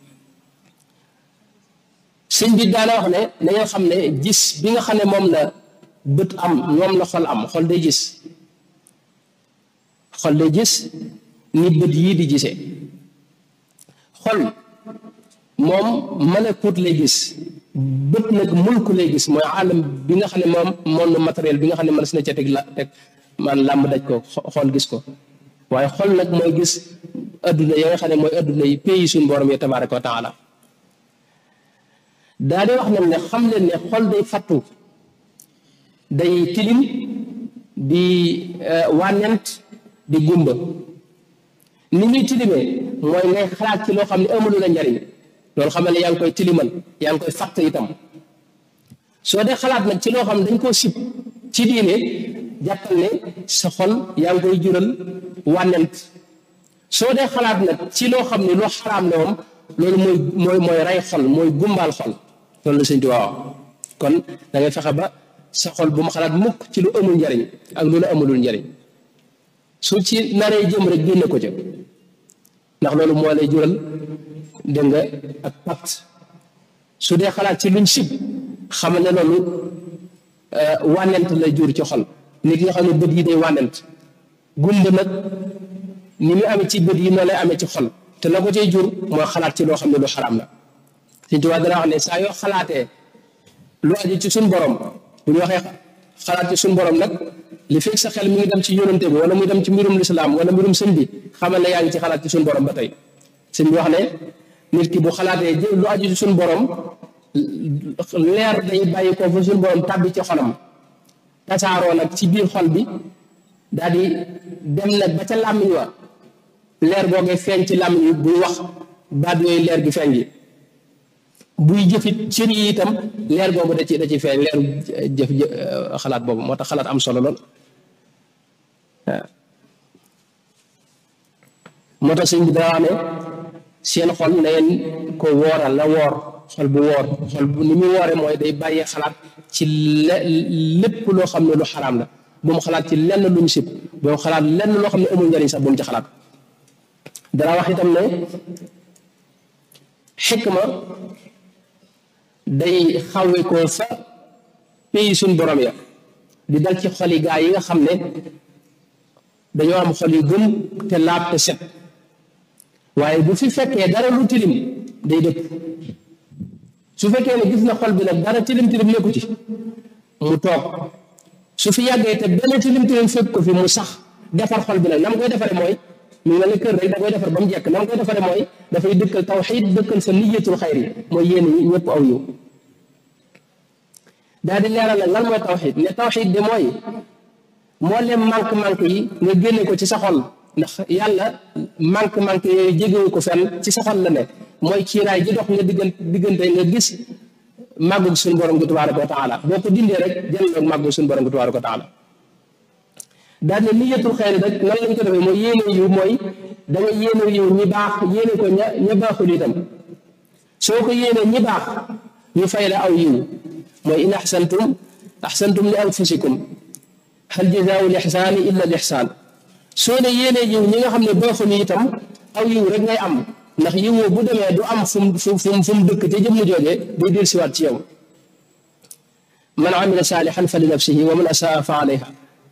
sëñ bi daana wax ne na ngeen xam ne gis bi nga xam ne moom la bët am moom la xol am xol day gis xol day gis ni bët yii di gisee xol moom malakut lay gis bët nag mulku lay gis mooy alam bi nga xam ne moom monde matériel bi nga xam ne mën na ca teg la teg man làmb daj ko xool gis ko waaye xol nag mooy gis adduna ya nga xam ne mooy adduna yi pays suñu borom yi tabaraka wa taala daa di wax nag ne xam leen ne xol day fattu day tilim di wànnent di gumba ni ñuy tilimee mooy ngay xalaat ci loo xam ne amulu la njariñ loolu xam ne yaa ngi koy tilimal yaa ngi koy fatt itam soo dee xalaat nag ci loo xam ne dañ koo sib ci diine jàppal ne sa xol yaa ngi koy jural wànnent soo dee xalaat nag ci loo xam ne loo xaraam la moom loolu mooy mooy mooy rey xol mooy gumbaal xol loolu la sëñ Tuubaa wax kon da ngay fexe ba sa xol bu ma xalaat mukk ci lu amul njariñ ak lu la amulul njariñ su ci naree jëm rek génne ko ca ndax loolu moo lay jural dégg nga ak pat su dee xalaat ci luñ sib xamal ne loolu wànnent lay jur ci xol nit nga xam ne bët yi day wànnent gumba nag ni mu amee ci bët yi noonu lay amee ci xol te la ko cay jur mooy xalaat ci loo xam ne lu xaraam la Sëñ Tuubaa dana wax ne saa yoo xalaatee lu aju ci suñ borom bu ñu waxee xalaat ci suñ borom nag li fekk sa xel mi ngi dem ci yónante bi wala muy dem ci mbirum lislaam wala mbirum sëñ bi xamal ne yaa ngi ci xalaat ci suñ borom ba tey sëñ bi wax ne nit ki bu xalaatee jël lu aju ci suñ borom leer day bàyyi ko fa suñ borom tàbbi ci xolam tasaaroo nag ci biir xol bi daal di dem nag ba ca làmmiñ wa leer googee feeñ ci làmmiñ wi buy wax baat yooyu leer gi feeñ gi buy jëfit cër yi itam leer googu da ci da ci feeñ leeru jëf xalaat boobu moo tax xalaat am solo lool waaw moo tax sëñ bi daa wax ne seen xol na ngeen ko wooral la woor xol bu woor xol bu ni muy woore mooy day bàyyee xalaat ci lépp loo xam ne lu xaraam la bu mu xalaat ci lenn lu ñu sib bu mu xalaat lenn loo xam ne amul njariñ sax bu mu ci xalaat dara wax itam ne xikma day xawee ko fa pays suñ borom ya di dal ci xol yi gaa yi nga xam ne dañoo am xol yu gëm te laab te set waaye bu fi fekkee dara lu tilim day dëpp su fekkee ne gis na xol bi nag dara tilim tilim nekku ci mu toog su fi yàggee te benn tilim tilim fekk ko fi mu sax defar xol bi nag na mu koy defaree mooy mu ngi mel ni kër rek da koy defar ba mu jekk na mu koy defaree mooy dafay dëkkal tawxiid dëkkal sa niyatul xayri mooy yéene yi ñëpp aw yiw daal di leeral nag lan mooy tawxiid ne tawxiid de mooy moo leen manque-manque yi nga génne ko ci sa xol ndax yàlla manque-manque yooyu jégewu ko fenn ci sa xol la ne mooy kiiraay ji dox nga diggan diggante nga gis màggug suñu borom gi tabaaraka wa taala boo ko dindee rek jël màggug suñu borom gi tabaaraka wa taala daal ne niyatul xayri rek nan lañ ko defee mooy yéene yiw mooy da nga yéene yiw ñi baax yéene ko ña ña baaxul itam soo ko yéene ñi baax ñu fay la aw yiw mooy in axsantum axsantum li anfusikum hal jazaau l ixsaani illa l ixsaan soo ne yéene yiw ñi nga xam ne baaxuñu itam aw yiw rek ngay am ndax yiw bu demee du am fu mu fu mu fu mu dëkk te jëm mu joojee day dir siwaat ci yow man amila saalixan fa li nafsihi wa man asaa fa alayha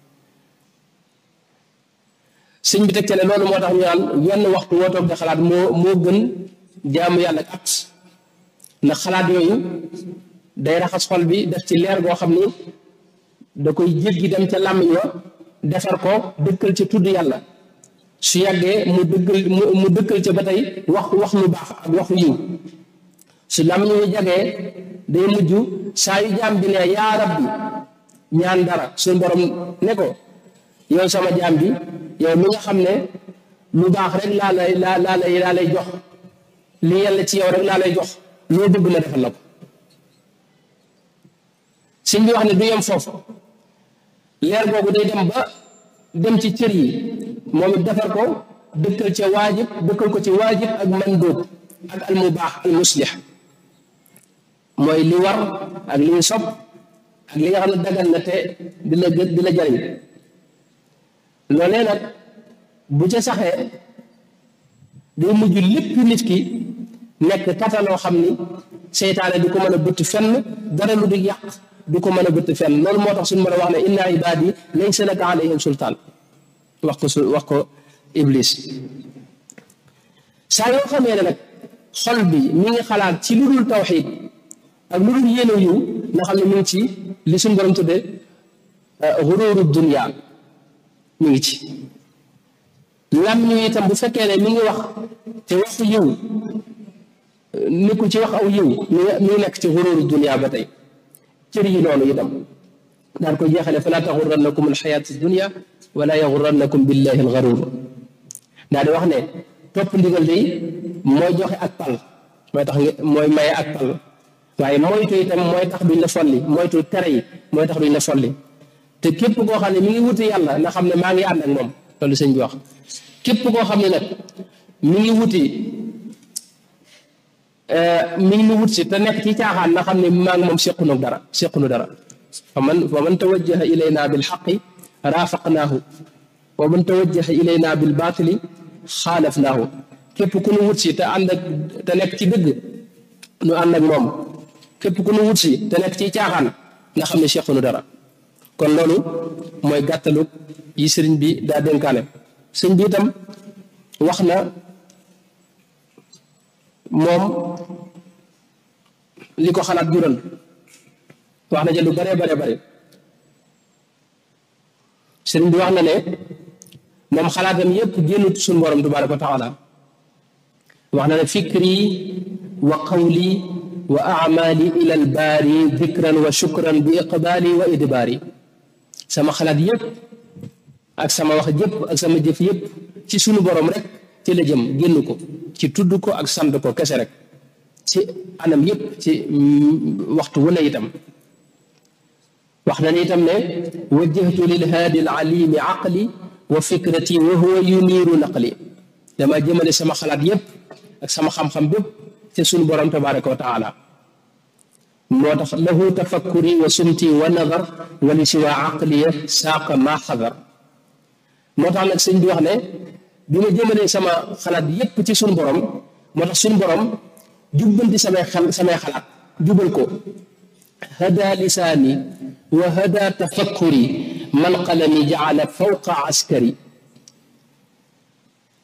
sëñ bi teg ca ne loolu moo tax ñu naan wenn waxtu woo toog di xalaat moo moo gën jaamu yàlla ak at ndax xalaat yooyu day raxas xol bi def ci leer goo xam ni da koy jéggi dem ca làmmiñ wa defar ko dëkkal ci tudd yàlla su yàggee mu dëggal mu dëkkal ca ba tey wax wax lu baax ak waxu yiw su làmmiñ wu jagee day mujj saa yu jaam bi ne yaa rabbi ñaan dara suñu borom ne ko yow sama jaam bi yow mi nga xam ne lu baax rek laa lay laa laa lay laa lay jox li yàlla ci yow rek laa lay jox loo bëgg ma defal la ko sëñ bi wax ne du yem foofu leer googu day dem ba dem ci cër yi moom it defar ko dëkkal ca waajib dëkkal ko ci waajib ak mandóob ak al mubaax al muslix mooy li war ak li ñu sob ak li nga xam ne dagal na te di la di la jariñ loolee nag bu ca saxee day mujj lépp nit ki nekk tata loo xam ni seytaane du ko mën a bëtt fenn dara lu di yàq du ko mën a bëtt fenn loolu moo tax suñu mën a wax ne inna ibaadi laysa laka alayhim sultaan wax ko su wax ko iblis saa yoo xamee ne nag xol bi mi ngi xalaat ci lu dul tawxiid ak lu dul yéene yiw nga xam ne mi ngi ci li suñu borom tudde xuruuru dunya mi ngi ci lam ñu itam bu fekkee ne mi ngi wax te waxu yiw nekkul ci wax aw yiw mi ngi nekk ci xuruuru dunya ba tey cër yi noonu itam daan koy jeexale falaa taxurrannakum alxayaatu dunya wala yaxurrannakum billahi alxaruur daa di wax ne topp ndigal day mooy joxe ak pal mooy tax mooy maye ak pal waaye moytu itam mooy tax duñ la folli moytu tere yi mooy tax duñ la folli te képp koo xam ne mi ngi wuti yàlla na xam ne maa ngi ànd ak moom loolu sëñ bi wax képp koo xam ne nag mi ngi wuti mi ngi nu wut si te nekk ci caaxaan na xam ne maa ngi moom sequnu dara sequnu dara fa man fa man tawajjaha ilayna bil xaqi raafaqnaahu wa man tawajjaha ilayna bil baatili xaalafnaahu képp ku nu wut si te ànd ak te nekk ci dëgg nu ànd ak moom képp ku nu wut si te nekk ci caaxaan nga xam ne sequnu dara kon loolu mooy gàttalu yi sëriñ bi daa dénkaane sëriñ bi itam wax na moom li ko xalaat jural wax na ja lu bare bare bare sëriñ bi wax na ne moom xalaatam yépp génnut suñu borom tabaaraka wa taala wax na ne fikri wa qawli wa amali ila al baari dikran wa shukran bi iqbaali wa idbaari sama xalaat yépp ak sama wax jëpp ak sama jëf yépp ci sunu borom rek ci la jëm génn ko ci tudd ko ak sant ko kese rek ci anam yépp ci waxtu wu ne itam wax na ni itam ne wajjahtu lil haadi al alimi aqli wa fikrati wa huwa yuniiru naqli dama jëmale sama xalaat yépp ak sama xam-xam bépp ci sunu borom tabaraka wa taala moo tax lahu tafakkuri wa sumti wa nadar wa li siwa aqliya saaqa ma xadar moo tax nag sëñ bi wax ne bi ma jëmalee sama xalaat yépp ci sunu borom moo tax sunu borom jubbanti samay xel samay xalaat jubal ko hada lisaani wa hada tafakkuri man qalami jaala fawqa askari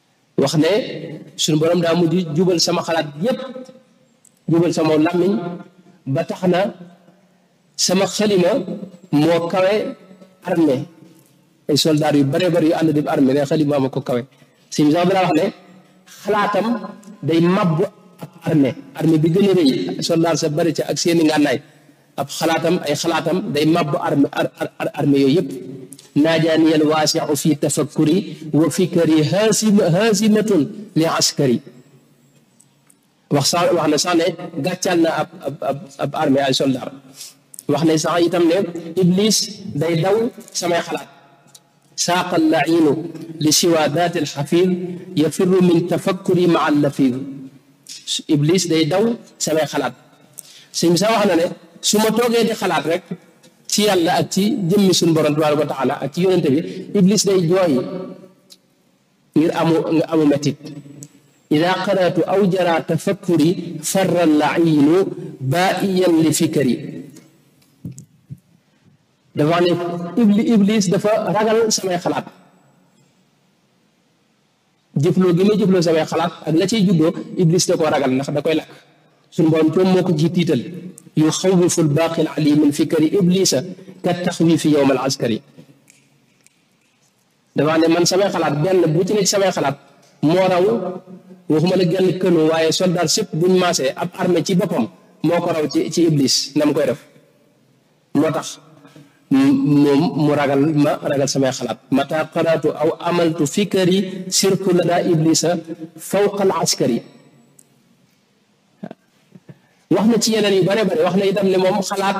wax ne suñu borom daa mujj jubal sama xalaat yépp jubal sama làmmiñ ba tax na sama xalima moo kawe armée ay soldats yu bare bari yu ànd di armée ne xalima ma ko kawe si sax dana wax ne xalaatam day màbb ab armée armée bi gën a rëy soldat sa bari ca ak seeni ngànnaay ab xalaatam ay xalaatam day màbb armée armée yooyu yëpp naajaaniyal waasiu fi tafakkuri wa fikri haasima haasimatun li askari wax sax wax ne sax ne gàccal na ab ab ab armée ay soldat wax ne sax itam ne iblis day daw samay xalaat saaqa allainu li siwa daati alxafid yafiru min tafakkuri maa allafid iblis day daw samay xalaat sëñ bi sax wax na ne su ma toogee di xalaat rek ci yàlla ak ci jëmmi suñu borom tabaaraka wa taala ak ci yonente bi iblis day jooy ngir amu nga amu metit ida qaratu aw jara tafakkuri farra lainu baiyan li fikri dafa ne ibli iblis dafa ragal samay xalaat jëfloo gi may jëfloo samay xalaat ak la ciy juddoo iblis da koo ragal ndax da koy lakk suñu borom coom moo ko ci tiital yu xawifu lbaaqi alalim min fikri iblisa ka taxwifi yowm al askari dafa ne man samay xalaat benn bu ci ne ci samay xalaat moo raw waxuma la genn kënu waaye soldat sëpp buñ maasee ab armée ci boppam moo ko raw ci ci iblis na mu koy def moo tax moom mu ragal ma ragal samay xalaat mata qaratu aw amaltu fikri sirtu la daa iblisa fawqa al askari wax na ci yeneen yu bare bare wax na itam ne moom xalaat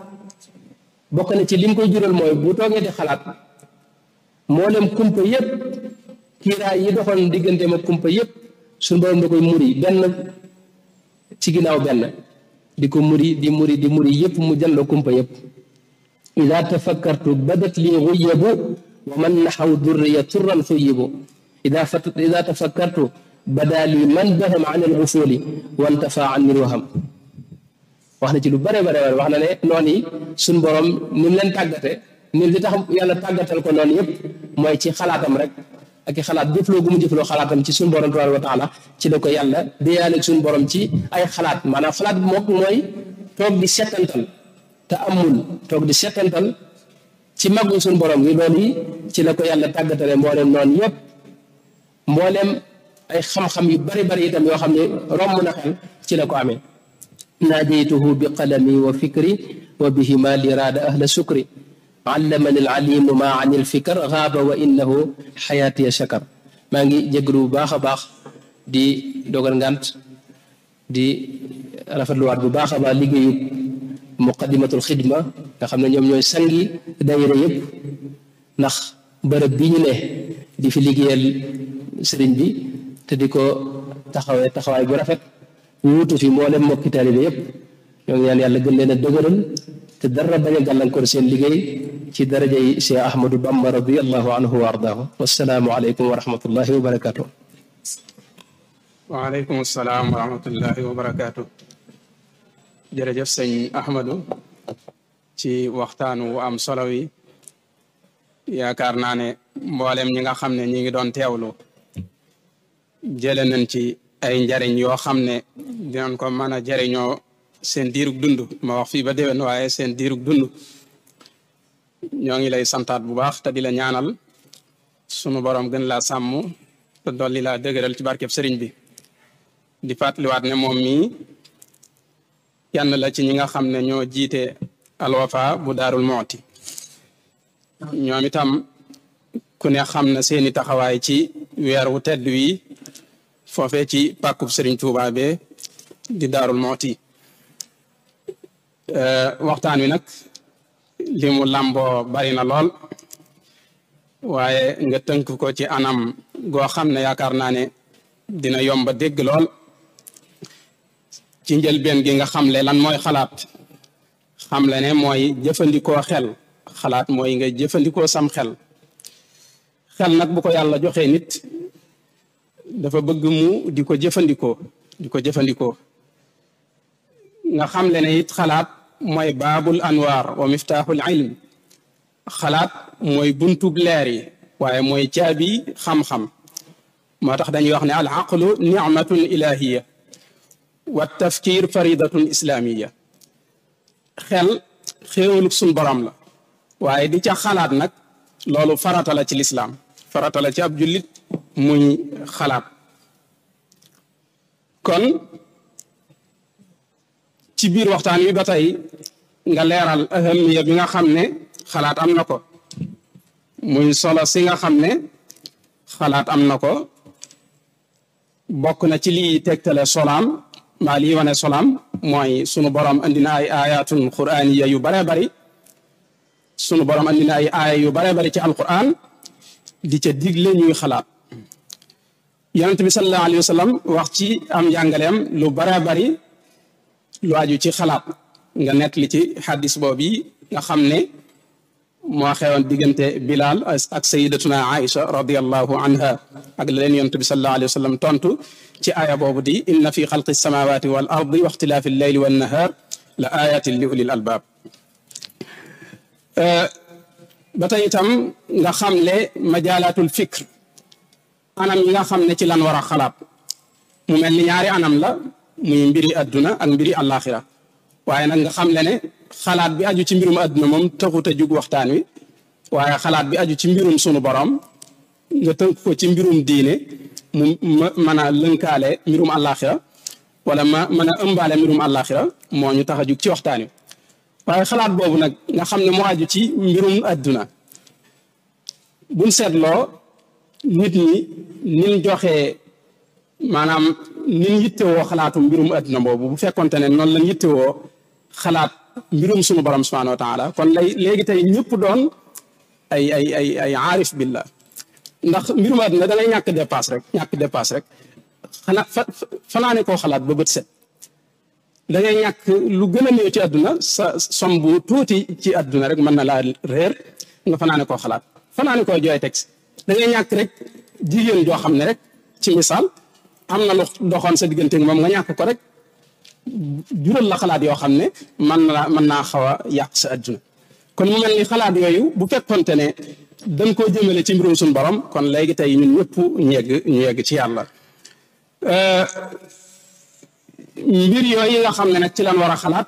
bokk na ci lim koy jural mooy bu toogee di xalaat mboolem kumpa yépp kiiraay yi doxoon diggante ma kumpa yépp suñu borom da koy muri benn ci ginnaaw benn di ko muri di muri di muri yépp mu jëndoo kumpa yépp ida tafakkartu badat li xuyabu wa man naxaw durriya turran xuyibu ida fat ida tafakkartu bada li man baham an al usuli wantafa an il waham wax na ci lu bare bare bare wax na ne noonu yi suñ borom ni mu leen tàggate ni li tax yàlla tàggatal ko noonu yëpp mooy ci xalaatam rek ak i xalaat jëfloo gu mu jëfloo xalaatam ci suñ borom tabaaraka wa taala ci la ko yàlla déyaaleeg suñ borom ci ay xalaat maanaam xalaat bi moom mooy toog di settantal te amul toog di settantal ci màggu suñ borom gi loolu yi ci la ko yàlla tàggatale mbooleem noonu yëpp mbooleem ay xam-xam yu bari bari itam yoo xam ne romb na xel ci la ko amee naajaytuhu bi qalami wa fikri wa bihima li raada ahla sukri allamani alalimu ma an ilfikr gaaba wa innahu xayaatiya shakar maa ngi jéglu bu baax a baax di dogal ngant di rafetluwaat bu baax a baax liggéeyu muqaddimatul xidma nga xam ne ñoom ñooy sangi dayira yëpp ndax bërëb bi ñu ne di fi liggéeyal sëriñ bi te di ko taxawee taxawaay bu rafet wuutu fi moo leen mbokki taalibe yëpp ñoo ngi ñaan yàlla gën leen a dëgëral te dara bañ a gàllankoor seen liggéey ci daraja yi Cheikh Ahmadou Bamba radiallahu anhu wa ardaahu wassalaamu aleykum wa rahmatullahi wa barakaatu. waaleykum salaam wa rahmatullahi wa barakaatu. jërëjëf sëñ Ahmadou ci waxtaan wu am solo wi yaakaar naa ne mboolem ñi nga xam ne ñi ngi doon teewlu jële nañ ci ay njariñ yoo xam ne dinañ ko mën a jariñoo seen diirug dund ma wax fii ba déwén waaye seen diirug dund ñoo ngi lay santaat bu baax te di la ñaanal sunu borom gën laa sàmm te dolli laa dëgëral ci barkeb sëriñ bi di fàttaliwaat ne moom mii kenn la ci ñi nga xam ne ñoo jiite alwafa bu daarul mooti ñoom itam ku ne xam na seeni taxawaay ci weer wu tedd wi foofee ci pàkkub sëriñ Tuubaa be di daarul mooti waxtaan wi nag li mu làmboo bari na lool waaye nga tënk ko ci anam goo xam ne yaakaar naa ne dina yomba dégg lool ci njëlbeen gi nga xamle lan mooy xalaat xamle ne mooy jëfandikoo xel xalaat mooy nga jëfandikoo sam xel xel nag bu ko yàlla joxee nit dafa bëgg mu di ko jëfandikoo di ko jëfandikoo nga xamle ne it xalaat mooy baabul anwaar wa miftaaxul ilm xalaat mooy buntub leer yi waaye mooy caabi xam-xam moo tax dañuy wax ne al aqlu nicmatun ilahiya wa tafkir faridatun islamiya xel xéewalug suñ borom la waaye di ca xalaat nag loolu farata la ci lislaam farata la ci ab jullit muy xalaat kon ci biir waxtaan wi ba tey nga leeral ahamiya bi nga xam ne xalaat am na ko muy solo si nga xam ne xalaat am na ko bokk na ci lii tegtale solaam maa lii wane solaam mooy sunu borom andi na ay ayatun qur'aniya yu bare bari sunu borom andi na ay aaya yu bare bari ci alquran di ca digle ñuy xalaat yonent bi sallallahu alayhi wa sallam wax ci am njàngaleem lu bare bari lu aju ci xalaat nga nett li ci xaddis boobu yi nga xam ne moo xewoon diggante Bilal ak sayidatuna Aïcha radiallahu anha ak la leen yonent bi sallallahu alayhi wa sallam tontu ci aaya boobu di inna fi xalqi samawati wal ardi wa ixtilaafi alleyli wan nahar la ayatin li ulil albab ba tey itam nga xam le majaalatul fikr anam yi nga xam ne ci lan war a xalaat mu mel ni ñaari anam la muy mbiri adduna ak mbiri àllaaxira waaye nag nga xam le ne xalaat bi aju ci mbirum adduna moom taxut a jug waxtaan wi waaye xalaat bi aju ci mbirum sunu borom nga tënk ko ci mbirum diine mu ma mën a lënkaale mbirum àllaaxira wala ma mën a ëmbaale mbirum àllaaxira moo ñu tax a jug ci waxtaan wi waaye xalaat boobu nag nga xam ne moo aju ci mbirum adduna buñ seetloo nit ñi nin joxee maanaam nin yittewoo xalaatu mbirum adduna boobu bu fekkonte ne noonu lañ yittewoo xalaat mbirum sunu borom subhanahu wa taala kon lay léegi tey ñëpp doon ay ay ay ay aarif billah ndax mbirum adduna da ngay ñàkk dépasse rek ñàkk dépasse rek xanaa fa fanaane koo xalaat ba bët set da ngay ñàkk lu gën a néew ci adduna sa som bu tuuti ci adduna rek mën na laa réer nga fanaane koo xalaat fanaane koo jooy teg da ngay ñàkk rek jigéen joo xam ne rek ci misaal am na lu doxoon sa diggante moom nga ñàkk ko rek jural la xalaat yoo xam ne man na mën naa xaw a yàq sa adduna kon mu mel ni xalaat yooyu bu fekkonte ne dañ koo jëmale ci mbirum suñu borom kon léegi tey ñun ñëpp ñu yegg ñu yegg ci yàlla mbir yooyu nga xam ne nag ci lan war a xalaat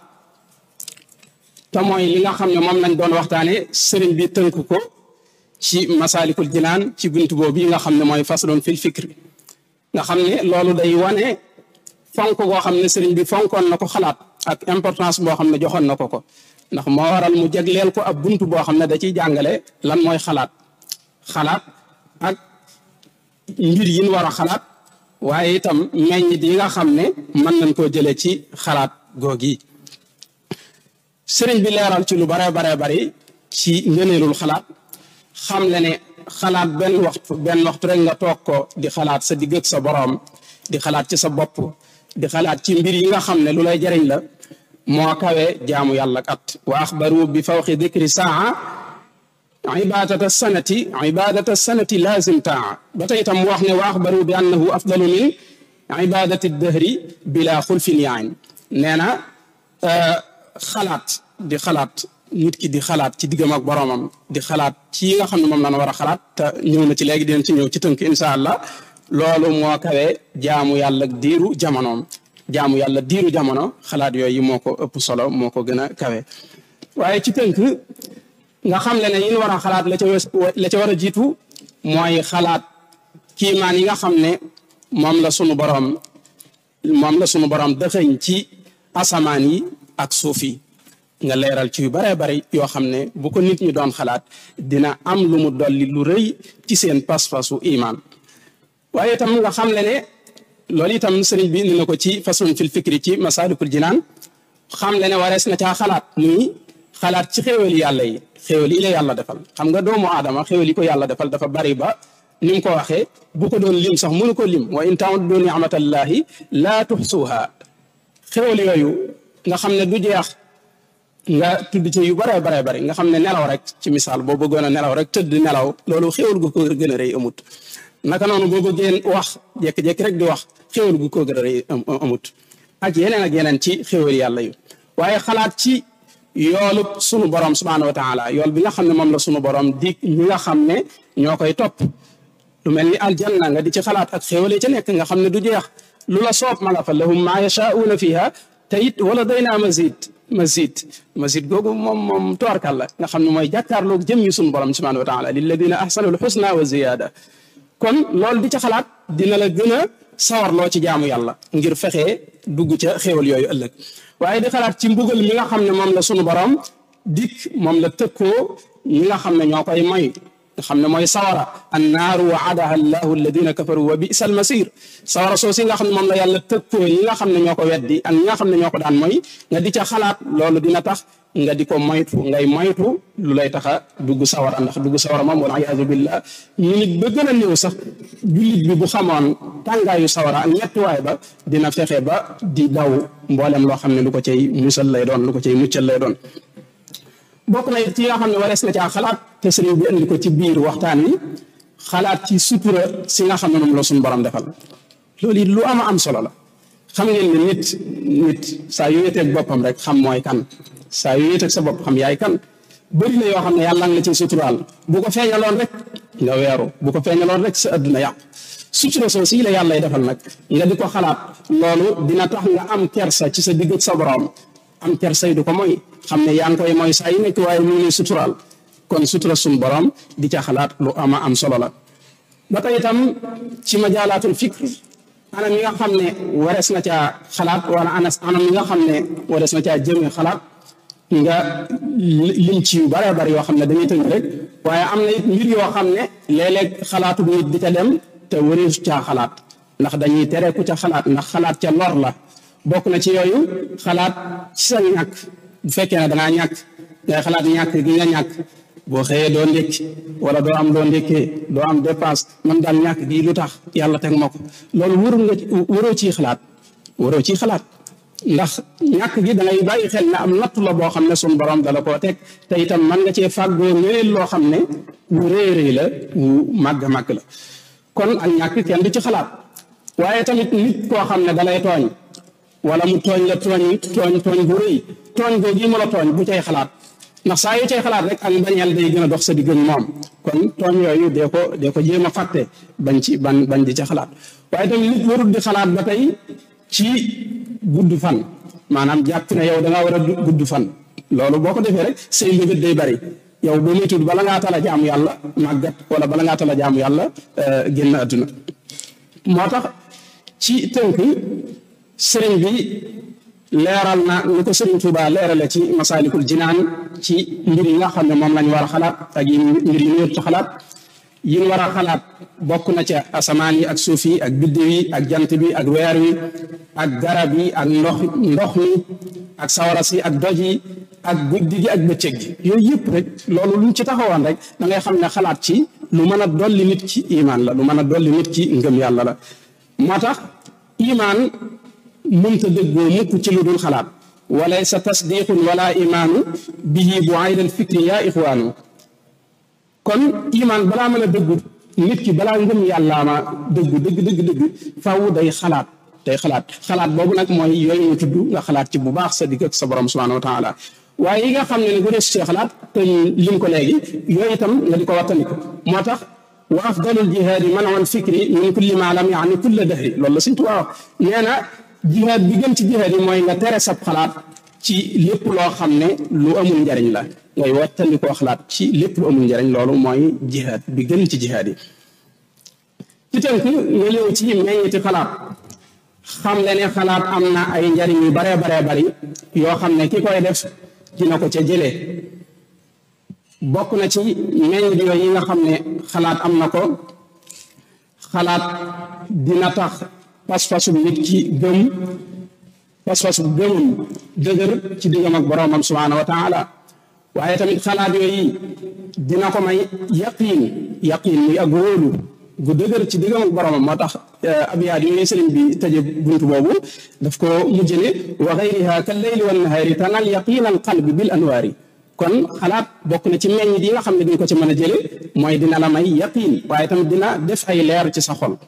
te mooy li nga xam ne moom lañ doon waxtaane sëriñ bi tënk ko ci masaalikul jinaan ci buntu boobu yi nga xam ne mooy faslun fil fikr nga xam ne loolu day wane fonk goo xam ne sëriñ bi fonkoon na ko xalaat ak importance boo xam ne joxoon na ko ko ndax moo waral mu jagleel ko ab buntu boo xam ne da ciy jàngale lan mooy xalaat xalaat ak mbir yi ñu war a xalaat waaye itam meññit yi nga xam ne mën nañ koo jëlee ci xalaat googi sëriñ bi leeral ci lu bare bare bari ci ngëneelul xalaat xam le ne xalaat benn waxtu benn waxtu rek nga toog ko di xalaat sa digg ak sa boroom di xalaat ci sa bopp di xalaat ci mbir yi nga xam ne lu lay jariñ la moo kawe jaamu yàlla kat wa axbaru bi fawqi dikri saa ibadata sanati ibadata sanati lazim taa ba tey itam mu wax ne wa axbaru bi annahu afdalu min ibadati dahri bila xulfin yaayn nee na xalaat di xalaat nit ki di xalaat ci diggam ak boroomam di xalaat ci yi nga xam ne moom lañ war a xalaat te ñëw na ci léegi dinañ ci ñëw ci tënk insha allah loolu moo kawe jaamu yàlla diiru jamonoom jaamu yàlla diiru jamono xalaat yooyu moo ko ëpp solo moo ko gën a kawe waaye ci tënk nga xam le ne yin war a xalaat la ca la ca war a jiitu mooy xalaat kiimaan yi nga xam ne moom la sunu boroom moom la sunu boroom dëxëñ ci asamaan yi ak suuf yi nga leeral ci yu baree bari yoo xam ne bu ko nit ñi doon xalaat dina am lu mu dolli lu rëy ci seen pas-pasu imaan waaye itam nga xam le ne loolu itam sëriñ bi indi na ko ci faslun fil fikri ci masaalikul jinaan xam le ne warees na caa xalaat muy xalaat ci xéewal yàlla yi xéewal yi la yàlla defal xam nga doomu aadama xéewal yi ko yàlla defal dafa bari ba ni mu ko waxee bu ko doon lim sax mënu ko lim wa in ta'uddu ni'matallahi laa tuxsuha xéewal yooyu nga xam ne du jeex nga tudd ci yu bare bare bare nga xam ne nelaw rek ci misaal boo bëggoon a nelaw rek tëdd nelaw loolu xéewal gu ko gën a rëy amut naka noonu boo bëggeen wax jékki-jékki rek di wax xéewal gu ko gën a rëy amut ak yeneen ak yeneen ci xéewal yàlla yu waaye xalaat ci yoolub sunu borom subhaanahu wa taala yool bi nga xam ne moom la sunu borom di ñi nga xam ne ñoo koy topp lu mel ni aljanna nga di ci xalaat ak xéewale ca nekk nga xam ne du jeex lu la soob ma nga fa lahum maa yashaa'uuna fiha te it wala day naa mazid mazid mazid googu moom moom toorkal la nga xam ne mooy jàkkaarloog jëm yi suñu borom subhanahu wa taala lilladina ahsanul husna wa ziyaada kon loolu di ca xalaat dina la gën a sawarloo ci jaamu yàlla ngir fexee dugg ca xéewal yooyu ëllëg waaye di xalaat ci mbugal mi nga xam ne moom la sunu borom dikk moom la tëkkoo ñi nga xam ne ñoo koy moy nga xam ne mooy sawara annaaru waadaha allahu alladina kafaru wa bisa al masir sawara soo si nga xam ne moom la yàlla tëkkoo ñi nga xam ne ñoo ko weddi ak ñi nga xam ne ñoo ko daan mooy nga di ca xalaat loolu dina tax nga di ko moytu ngay moytu lu lay tax a dugg sawara ndax dugg sawara moom wala iyaazu billah ñu nit ba gën a néew sax jullit bi bu xamoon tàngaayu sawara ak ñettuwaay ba dina fexe ba di daw mboolem loo xam ne lu ko cay musal lay doon lu ko cay muccal lay doon bokk na it ci nga xam ne warees na caa xalaat te sëriñ bi indi ko ci biir waxtaan wi xalaat ci sutura si nga xam ne moom la suñu borom defal loolu it lu ama am solo la xam ngeen ne nit nit saa yu wéeteeg boppam rek xam mooy kan saa yu wéeteeg sa bopp xam yaay kan bëri na yoo xam ne yàlla nga la ci suturaal bu ko feeñaloon rek nga weeru bu ko feeñaloon rek sa adduna yàqu sutura soo si la yàlla defal nag nga di ko xalaat loolu dina tax nga am kersa ci sa digg ak sa borom am kersay du ko mooy xam ne yaa ngi koy mooy saa yu nekk waaye mu ngi suturaal kon sutura suñ borom di ca xalaat lu ama am solo la ba tey itam ci majaalaatul fikr anam yi nga xam ne warees na caa xalaat wala anas anam yi nga xam ne warees na caa jëme xalaat nga lim ci yu bare bari yoo xam ne dañuy tënk rek waaye am na it mbir yoo xam ne léeg-léeg xalaatu nit di ca dem te wareesu caa xalaat ndax dañuy tere ku ca xalaat ndax xalaat ca lor la bokk na ci yooyu xalaat ci sa ñàkk bu fekkee ne dangaa ñàkk ngay xalaat ñàkk gi nga ñàkk boo xëyee doo ndékki wala doo am doo ndékkee doo am dépense man daal ñàkk gi lu tax yàlla teg ma ko loolu waru nga waroo ciy xalaat waroo ciy xalaat ndax ñàkk gi da ngay bàyyi xel ne am natt la boo xam ne suñu borom dala koo teg te itam mën nga cee fàggoo ngëneel loo xam ne wu rëy rëy la wu màgg màgg la kon ak ñàkk kenn du ci xalaat waaye tamit nit koo xam ne dalay tooñ wala mu tooñ la tooñ tooñ tooñ bu rëy tooñ googu yi mu la tooñ bu cay xalaat ndax saa yu cay xalaat rek ak mbañeel day gën a dox sa digg moom kon tooñ yooyu dee ko dee ko jéem a fàtte bañ ci ban bañ di ca xalaat waaye tamit nit warul di xalaat ba tey ci gudd fan maanaam jàpp ne yow da nga war a gudd fan loolu boo ko defee rek say mbébét day bari yow boo muy tudd bala ngaa tala jaamu yàlla màggat wala bala ngaa tala jaamu yàlla génn àdduna moo tax ci tënk sëriñ bi leeral na ni ko sëriñ Tuubaa leerale ci masaalikul jinaan ci mbir yi nga xam ne moom lañ war a xalaat ak yi mbir yi ñu war a xalaat yi ñu war a xalaat bokk na ca asamaan yi ak suuf yi ak biddiw yi ak jant bi ak weer wi ak garab yi ak ndox ndox mi ak sawara si ak doj yi ak guddi gi ak bëccëg gi yooyu yëpp rek loolu luñ ci taxawoon rek da ngay xam ne xalaat ci lu mën a dolli nit ci imaan la lu mën a dolli nit ci ngëm yàlla la moo tax imaan mënta dëggoo mukk ci lu dul xalaat walaysa tasdiqun wala imaanu bihi bu aydal fikri yaa ixwaanu kon imaan balaa mën a dëggu nit ki balaa ngëm yàllaa ma dëggu dëgg dëgg dëgg faw day xalaat day xalaat xalaat boobu nag mooy yooyu ñu tudd nga xalaat ci bu baax sa digg ak sa borom subhanahu wa taala waaye yi nga xam ne ne bu dee see xalaat te lim ko léegi yooyu itam nga di ko wattandiku moo tax wa afdalul jihaadi man'ul fikri min kulli ma lam yaani kulla dahri loolu la Sëñ Tuubaa wax nee na jihaad bi gën ci jihaad yi mooy nga tere sab xalaat ci lépp loo xam ne lu amul njariñ la ngay wattandi koo xalaat ci lépp lu amul njariñ loolu mooy jihaad bi gën ci jihaad yi ci tënk nga ñëw ci meññiti xalaat xam le ne xalaat am na ay njariñ yu baree baree bari yoo xam ne ki koy def dina ko ca jëlee bokk na ci meññit yooyu yi nga xam ne xalaat am na ko xalaat dina tax pas-pasu nit ki gëm pas-pasu gëmum dëgër ci diggam ak boroomam subhaanahu wa taala waaye tamit xalaat yooyu dina ko may yaqiin yaqiin muy ak wóolu gu dëgër ci diggam ak boroomam moo tax abiyaat yooyu sëriñ bi tëje buntu boobu daf ko mujjëne wa gayriha kal layli wan nahaari tanal yaqiin al qalbi bil anwaari kon xalaat bokk na ci meññit yi nga xam ne dañ ko ci mën a jële mooy dina la may yaqiin waaye tamit dina def ay leer ci sa xol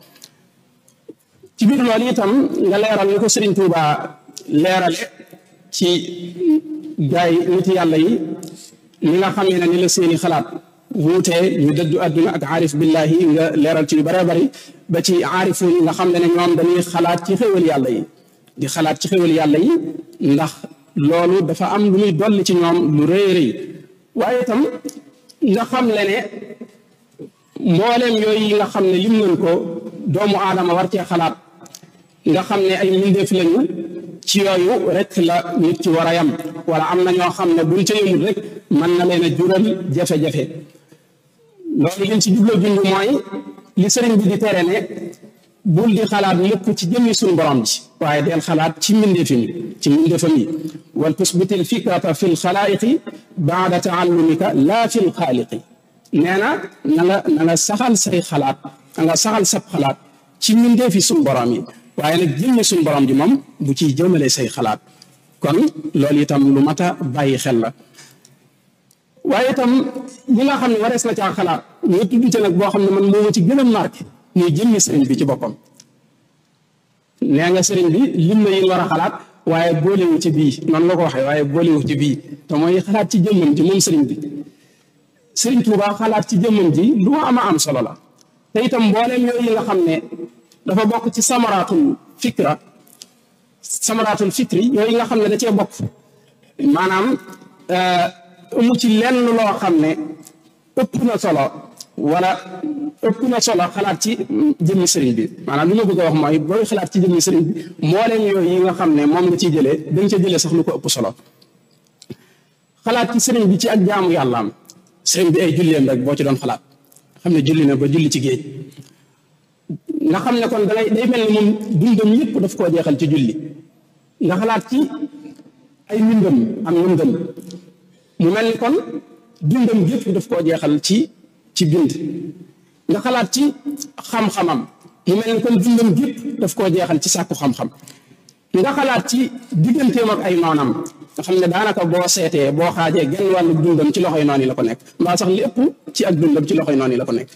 ci biir loolu itam nga leeral ni ko Sëriñ Tuubaa leerale ci gaay nit yàlla yi ni nga xam ne ni la seeni xalaat wuute ñu dëddu àdduna ak aarif billahi nga leeral ci yu bëree bëri ba ci aarifu yi nga xam ne ne ñoom dañuy xalaat ci xéwal yàlla yi di xalaat ci xéwal yàlla yi ndax loolu dafa am lu muy dolli ci ñoom lu rëy rëy waaye itam nga xam le ne mbooleem yooyu yi nga xam ne lim nañ ko doomu aadama war cee xalaat nga xam ne ay mbindeef lañu ci yooyu rek la nit ci war a yam wala am na ñoo xam ne buñ ca yëmul rek mën na leen a jural jafe-jafe loolu liñ ci jubloo junj mooy li sëriñ bi di tere ne bul di xalaat mukk ci jëmmi suñu borom ji waaye del xalaat ci mbindeefam yi ci mbindeefam yi wal tusbitil fikrata fi l xalaayiqi baada taallumika laa fi l xaaliqi nee na na nga na nga saxal say xalaat na nga saxal sab xalaat ci mbindeefi suñu borom yi waaye nag jëmmi suñu borom ji moom bu ciy jëmale say xalaat kon loolu itam lu mat a bàyyi xel la waaye itam ñi nga xam ne warees na caa xalaat ñu tudd ci nag boo xam ne man moo ma ci gën a marqué muy jëmmi sëriñ bi ci boppam nee nga sëriñ bi lim na yin war a xalaat waaye boolewu ci bii noonu la ko waxee waaye boolewu ci bii te mooy xalaat ci jëmmam ji moom sëriñ bi sëriñ Tuubaa xalaat ci jëmmam ji lu ma ama am solo la te itam mbooleem yooyu nga xam ne dafa bokk ci samaraatul fikra samaraatul fikri yooyu nga xam ne da cee bokk maanaam amu ci lenn loo xam ne ëpp na solo wala ëpp na solo xalaat ci jëmmi sëriñ bi maanaam li ma bëgg a wax mooy booy xalaat ci jëmmi sëriñ bi mbooleem yooyu yi nga xam ne moom nga ciy jëlee dañ ca jëlee sax lu ko ëpp solo xalaat ci sëriñ bi ci ak jaamu yàllaam sëriñ bi ay julleem rek boo ci doon xalaat xam ne julli na ba julli ci géej nga xam ne kon dangay day mel ni moom dundam yëpp daf koo jeexal ci julli nga xalaat ci ay mbindam ak mbindam mu mel ni kon dundam yëpp daf koo jeexal ci ci bind nga xalaat ci xam-xamam mu mel ni kon dundam yëpp daf koo jeexal ci sàkku xam-xam nga xalaat ci digganteem ak ay noonam nga xam ne daanaka boo seetee boo xaajee genn wàllu dundam ci loxoy noonu yi la ko nekk mbaa sax li ëpp ci ak dundam ci loxoy noonu yi la ko nekk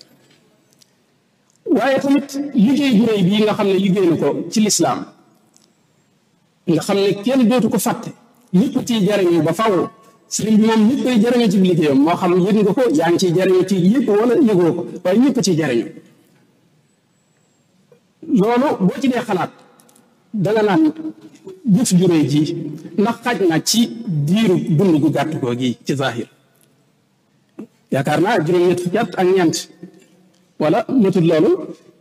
waaye tamit liggéey bu rëy bii nga xam ne liggéey na ko ci lislaam nga xam ne kenn dootu ko fàtte ñëpp ciy jariñu ba faw sëriñ bi moom ñëpp koy jariñu ci liggéeyam moo xam yëg nga ko yaa ngi ciy jariñu ci yëpp wala yëgoo ko waaye ñëpp ciy jariñu loolu boo ci dee xalaat danga naan jëf ju rëy ji ndax xaj na ci diiru dund gu gàtt koo gi ci zahir yaakaar naa juróom-ñett fukki at ak ñeent wala matul loolu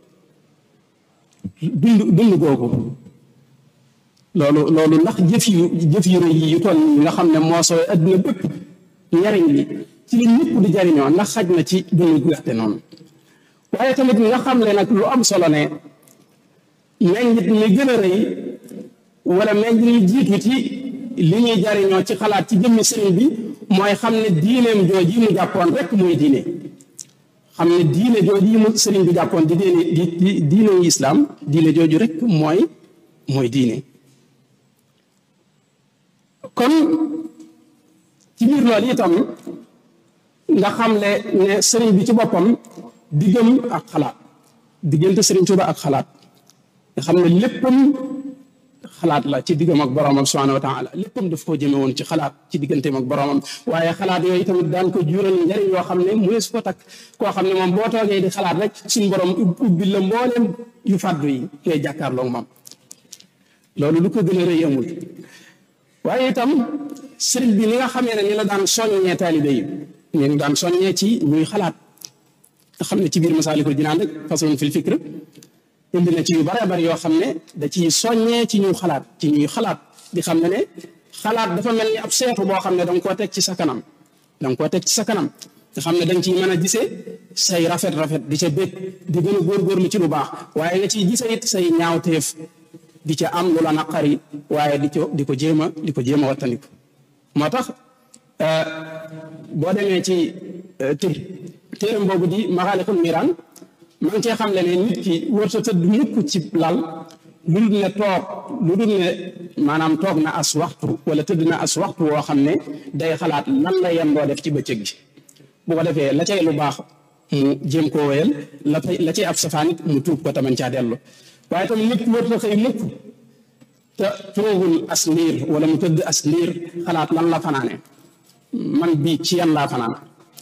dund dund googu loolu loolu ndax jëf yu jëf yu rëy yi yu toll nga xam ne moo sooy adduna bépp njariñ li ci li ñëpp di jariñoo ndax xaj na ci dund gu gàtte noonu waaye tamit nga xam ne nag lu am solo ne meññit mi gën a rëy wala meññit mi jiitu ci li ñuy jariñoo ci xalaat ci jëmmi sëriñ bi mooy xam ne diineem jooji mu jàppoon rek muy diine xam ne diine jooju yi mu sëriñ bi jàppoon di diine di diine yu islaam diine jooju rek mooy mooy diine kon ci biir loolu itam nga xam ne ne sëriñ bi ci boppam diggam ak xalaat diggante sëriñ Tuuba ak xalaat nga xam ne léppam xalaat la ci diggam ak boromam subhanahu wa taala léppam daf koo jëme woon ci xalaat ci digganteem ak boromam waaye xalaat yooyu tamit daan ko jural njariñ yoo xam ne mu su ko takk koo xam ne moom boo toogee di xalaat rek suñu borom ubbi la mbooleem yu fàddu yi ngay jàkkaarloo moom loolu lu ko gën a rëy amul waaye itam sëriñ bi ni nga xamee ne ni la daan soññee taalibe yi ñu ngi daan soññee ci ñuy xalaat nga xam ne ci biir Masaalikul Jinaan rek façon fil fikr indi na ci yu bare bari yoo xam ne da ciy soññee ci ñuy xalaat ci ñuy xalaat di xam ne ne xalaat dafa mel ni ab seetu boo xam ne da nga koo teg ci sa kanam da nga koo teg ci sa kanam nga xam ne da nga ciy mën a gisee say rafet rafet di ca bég di gën a góorgóorlu ci lu baax waaye nga ciy gisee it say ñaawteef di ca am lu la naqari waaye di ko di ko jéem a di ko jéem a wattandiku moo tax boo demee ci té téeram boobu di Maxaalikul Miraan ma ngi cee xam le ne nit ki war sa tëdd mukk ci lal lu dul ne toog lu dul ne maanaam toog na as waxtu wala tëdd na as waxtu woo xam ne day xalaat lan la yendoo def ci bëccëg gi bu ko defee la cay lu baax mu jéem koo wéyal la la cay ab safaan it mu tuub ko taman caa dellu waaye tam nit ki war sa xëy mukk te toogul as ndiir wala mu tëdd as ndiir xalaat lan la fanaane man bii ci yan laa fanaan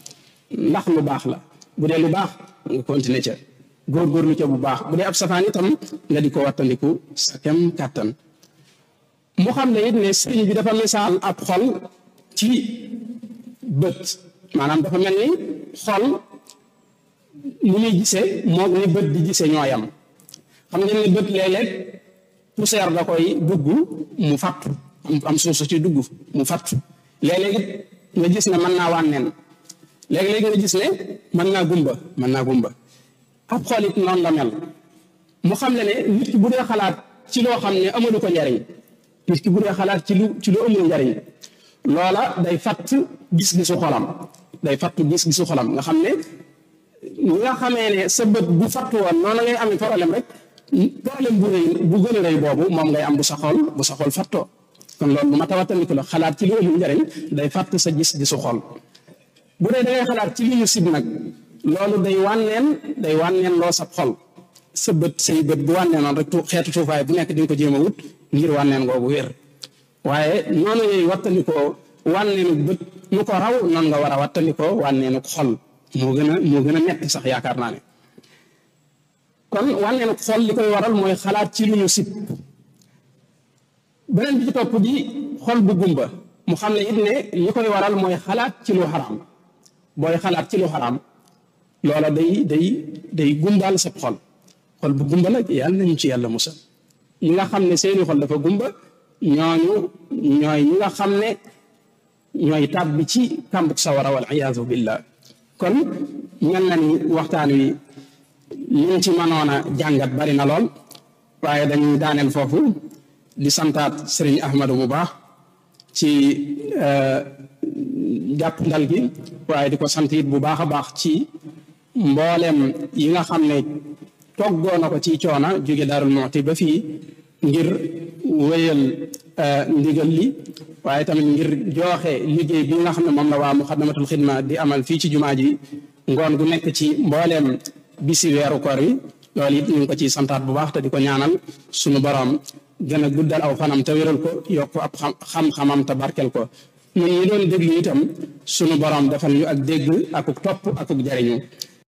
ndax lu baax la bu dee lu baax nga continuer ca góorgóorlu ca bu baax bu dee ab safaan itam nga di ko wattandiku sa kem kàttan mu xam ne it ne sëriñ bi dafa misaal ab xol ci bët maanaam dafa mel ni xol ni muy gisee moo ni bët di gisee ñooyam xam ngeen ne bët léeg-léeg poussière da koy dugg mu fattu am suuf ci dugg mu fattu léeg-léeg nga gis ne mën naa wànneen léeg-léeg nga gis ne mën naa gumba mën naa gumba ab xol it noonu la mel mu xam ne ne nit ki bu dee xalaat ci loo xam ne amalu ko njariñ nit ki bu dee xalaat ci lu ci lu amul njariñ loola day fatt gis-gisu xolam day fatt gis-gisu xolam nga xam ne ñi nga xamee ne sa bët bu fattu woon noonu ngay amee problème rek problème bu rëy bu gën a rëy boobu moom ngay am bu sa xol bu sa xol fattoo kon loolu bu ma tawatandiku la xalaat ci lu amul njariñ day fatt sa gis-gisu xol bu dee da ngay xalaat ci li ñu sib nag loolu day wànneen day wànneen loo sab xol sa bët say bët bu wànneenoon rek xeetu tuufaay bu nekk di nga ko jéem a wut ngir wànneen googu wér waaye noonu yooyu wattandikoo wànneenu bët nu ko raw noonu nga war a wattandikoo wànneenu xol moo gën a moo gën a metti sax yaakaar naa ne kon wànneenu xol li koy waral mooy xalaat ci lu ñu sib beneen bi ci topp di xol bu gumba mu xam ne it ne li koy waral mooy xalaat ci lu xaraam booy xalaat ci lu xaraam loola day day day gumbal sa xol xol bu gumba la yàlla nañu ci yàlla musal ñi nga xam ne seeni xol dafa gumba ñooñu ñooy ñi nga xam ne ñooy tàbbi ci kàmbuk sawara wal iyaazu billah kon mel na ni waxtaan wi liñ ci mënoon a jàngat bari na lool waaye dañuy daaneel foofu di santaat sëriñ Ahmadu bu baax ci jàpp ndal gi waaye di ko sant it bu baax a baax ci mboolem yi nga xam ne toggoo na ko ci coona jóge Daarul Muxti ba fii ngir wéyal ndigal li waaye tamit ngir jooxe liggéey bi nga xam ne moom la waa Muxaddamatul Xidma di amal fii ci jumaa ji ngoon gu nekk ci mbooleem bisi weeru koor yi loolu it ñu ngi ko ciy santaat bu baax te di ko ñaanal sunu borom gën a guddal aw fanam te wéral ko yokk ab xam-xamam te barkel ko ñun ñi doon déglu itam sunu borom defal ñu ak dégg akuk topp akuk jariñu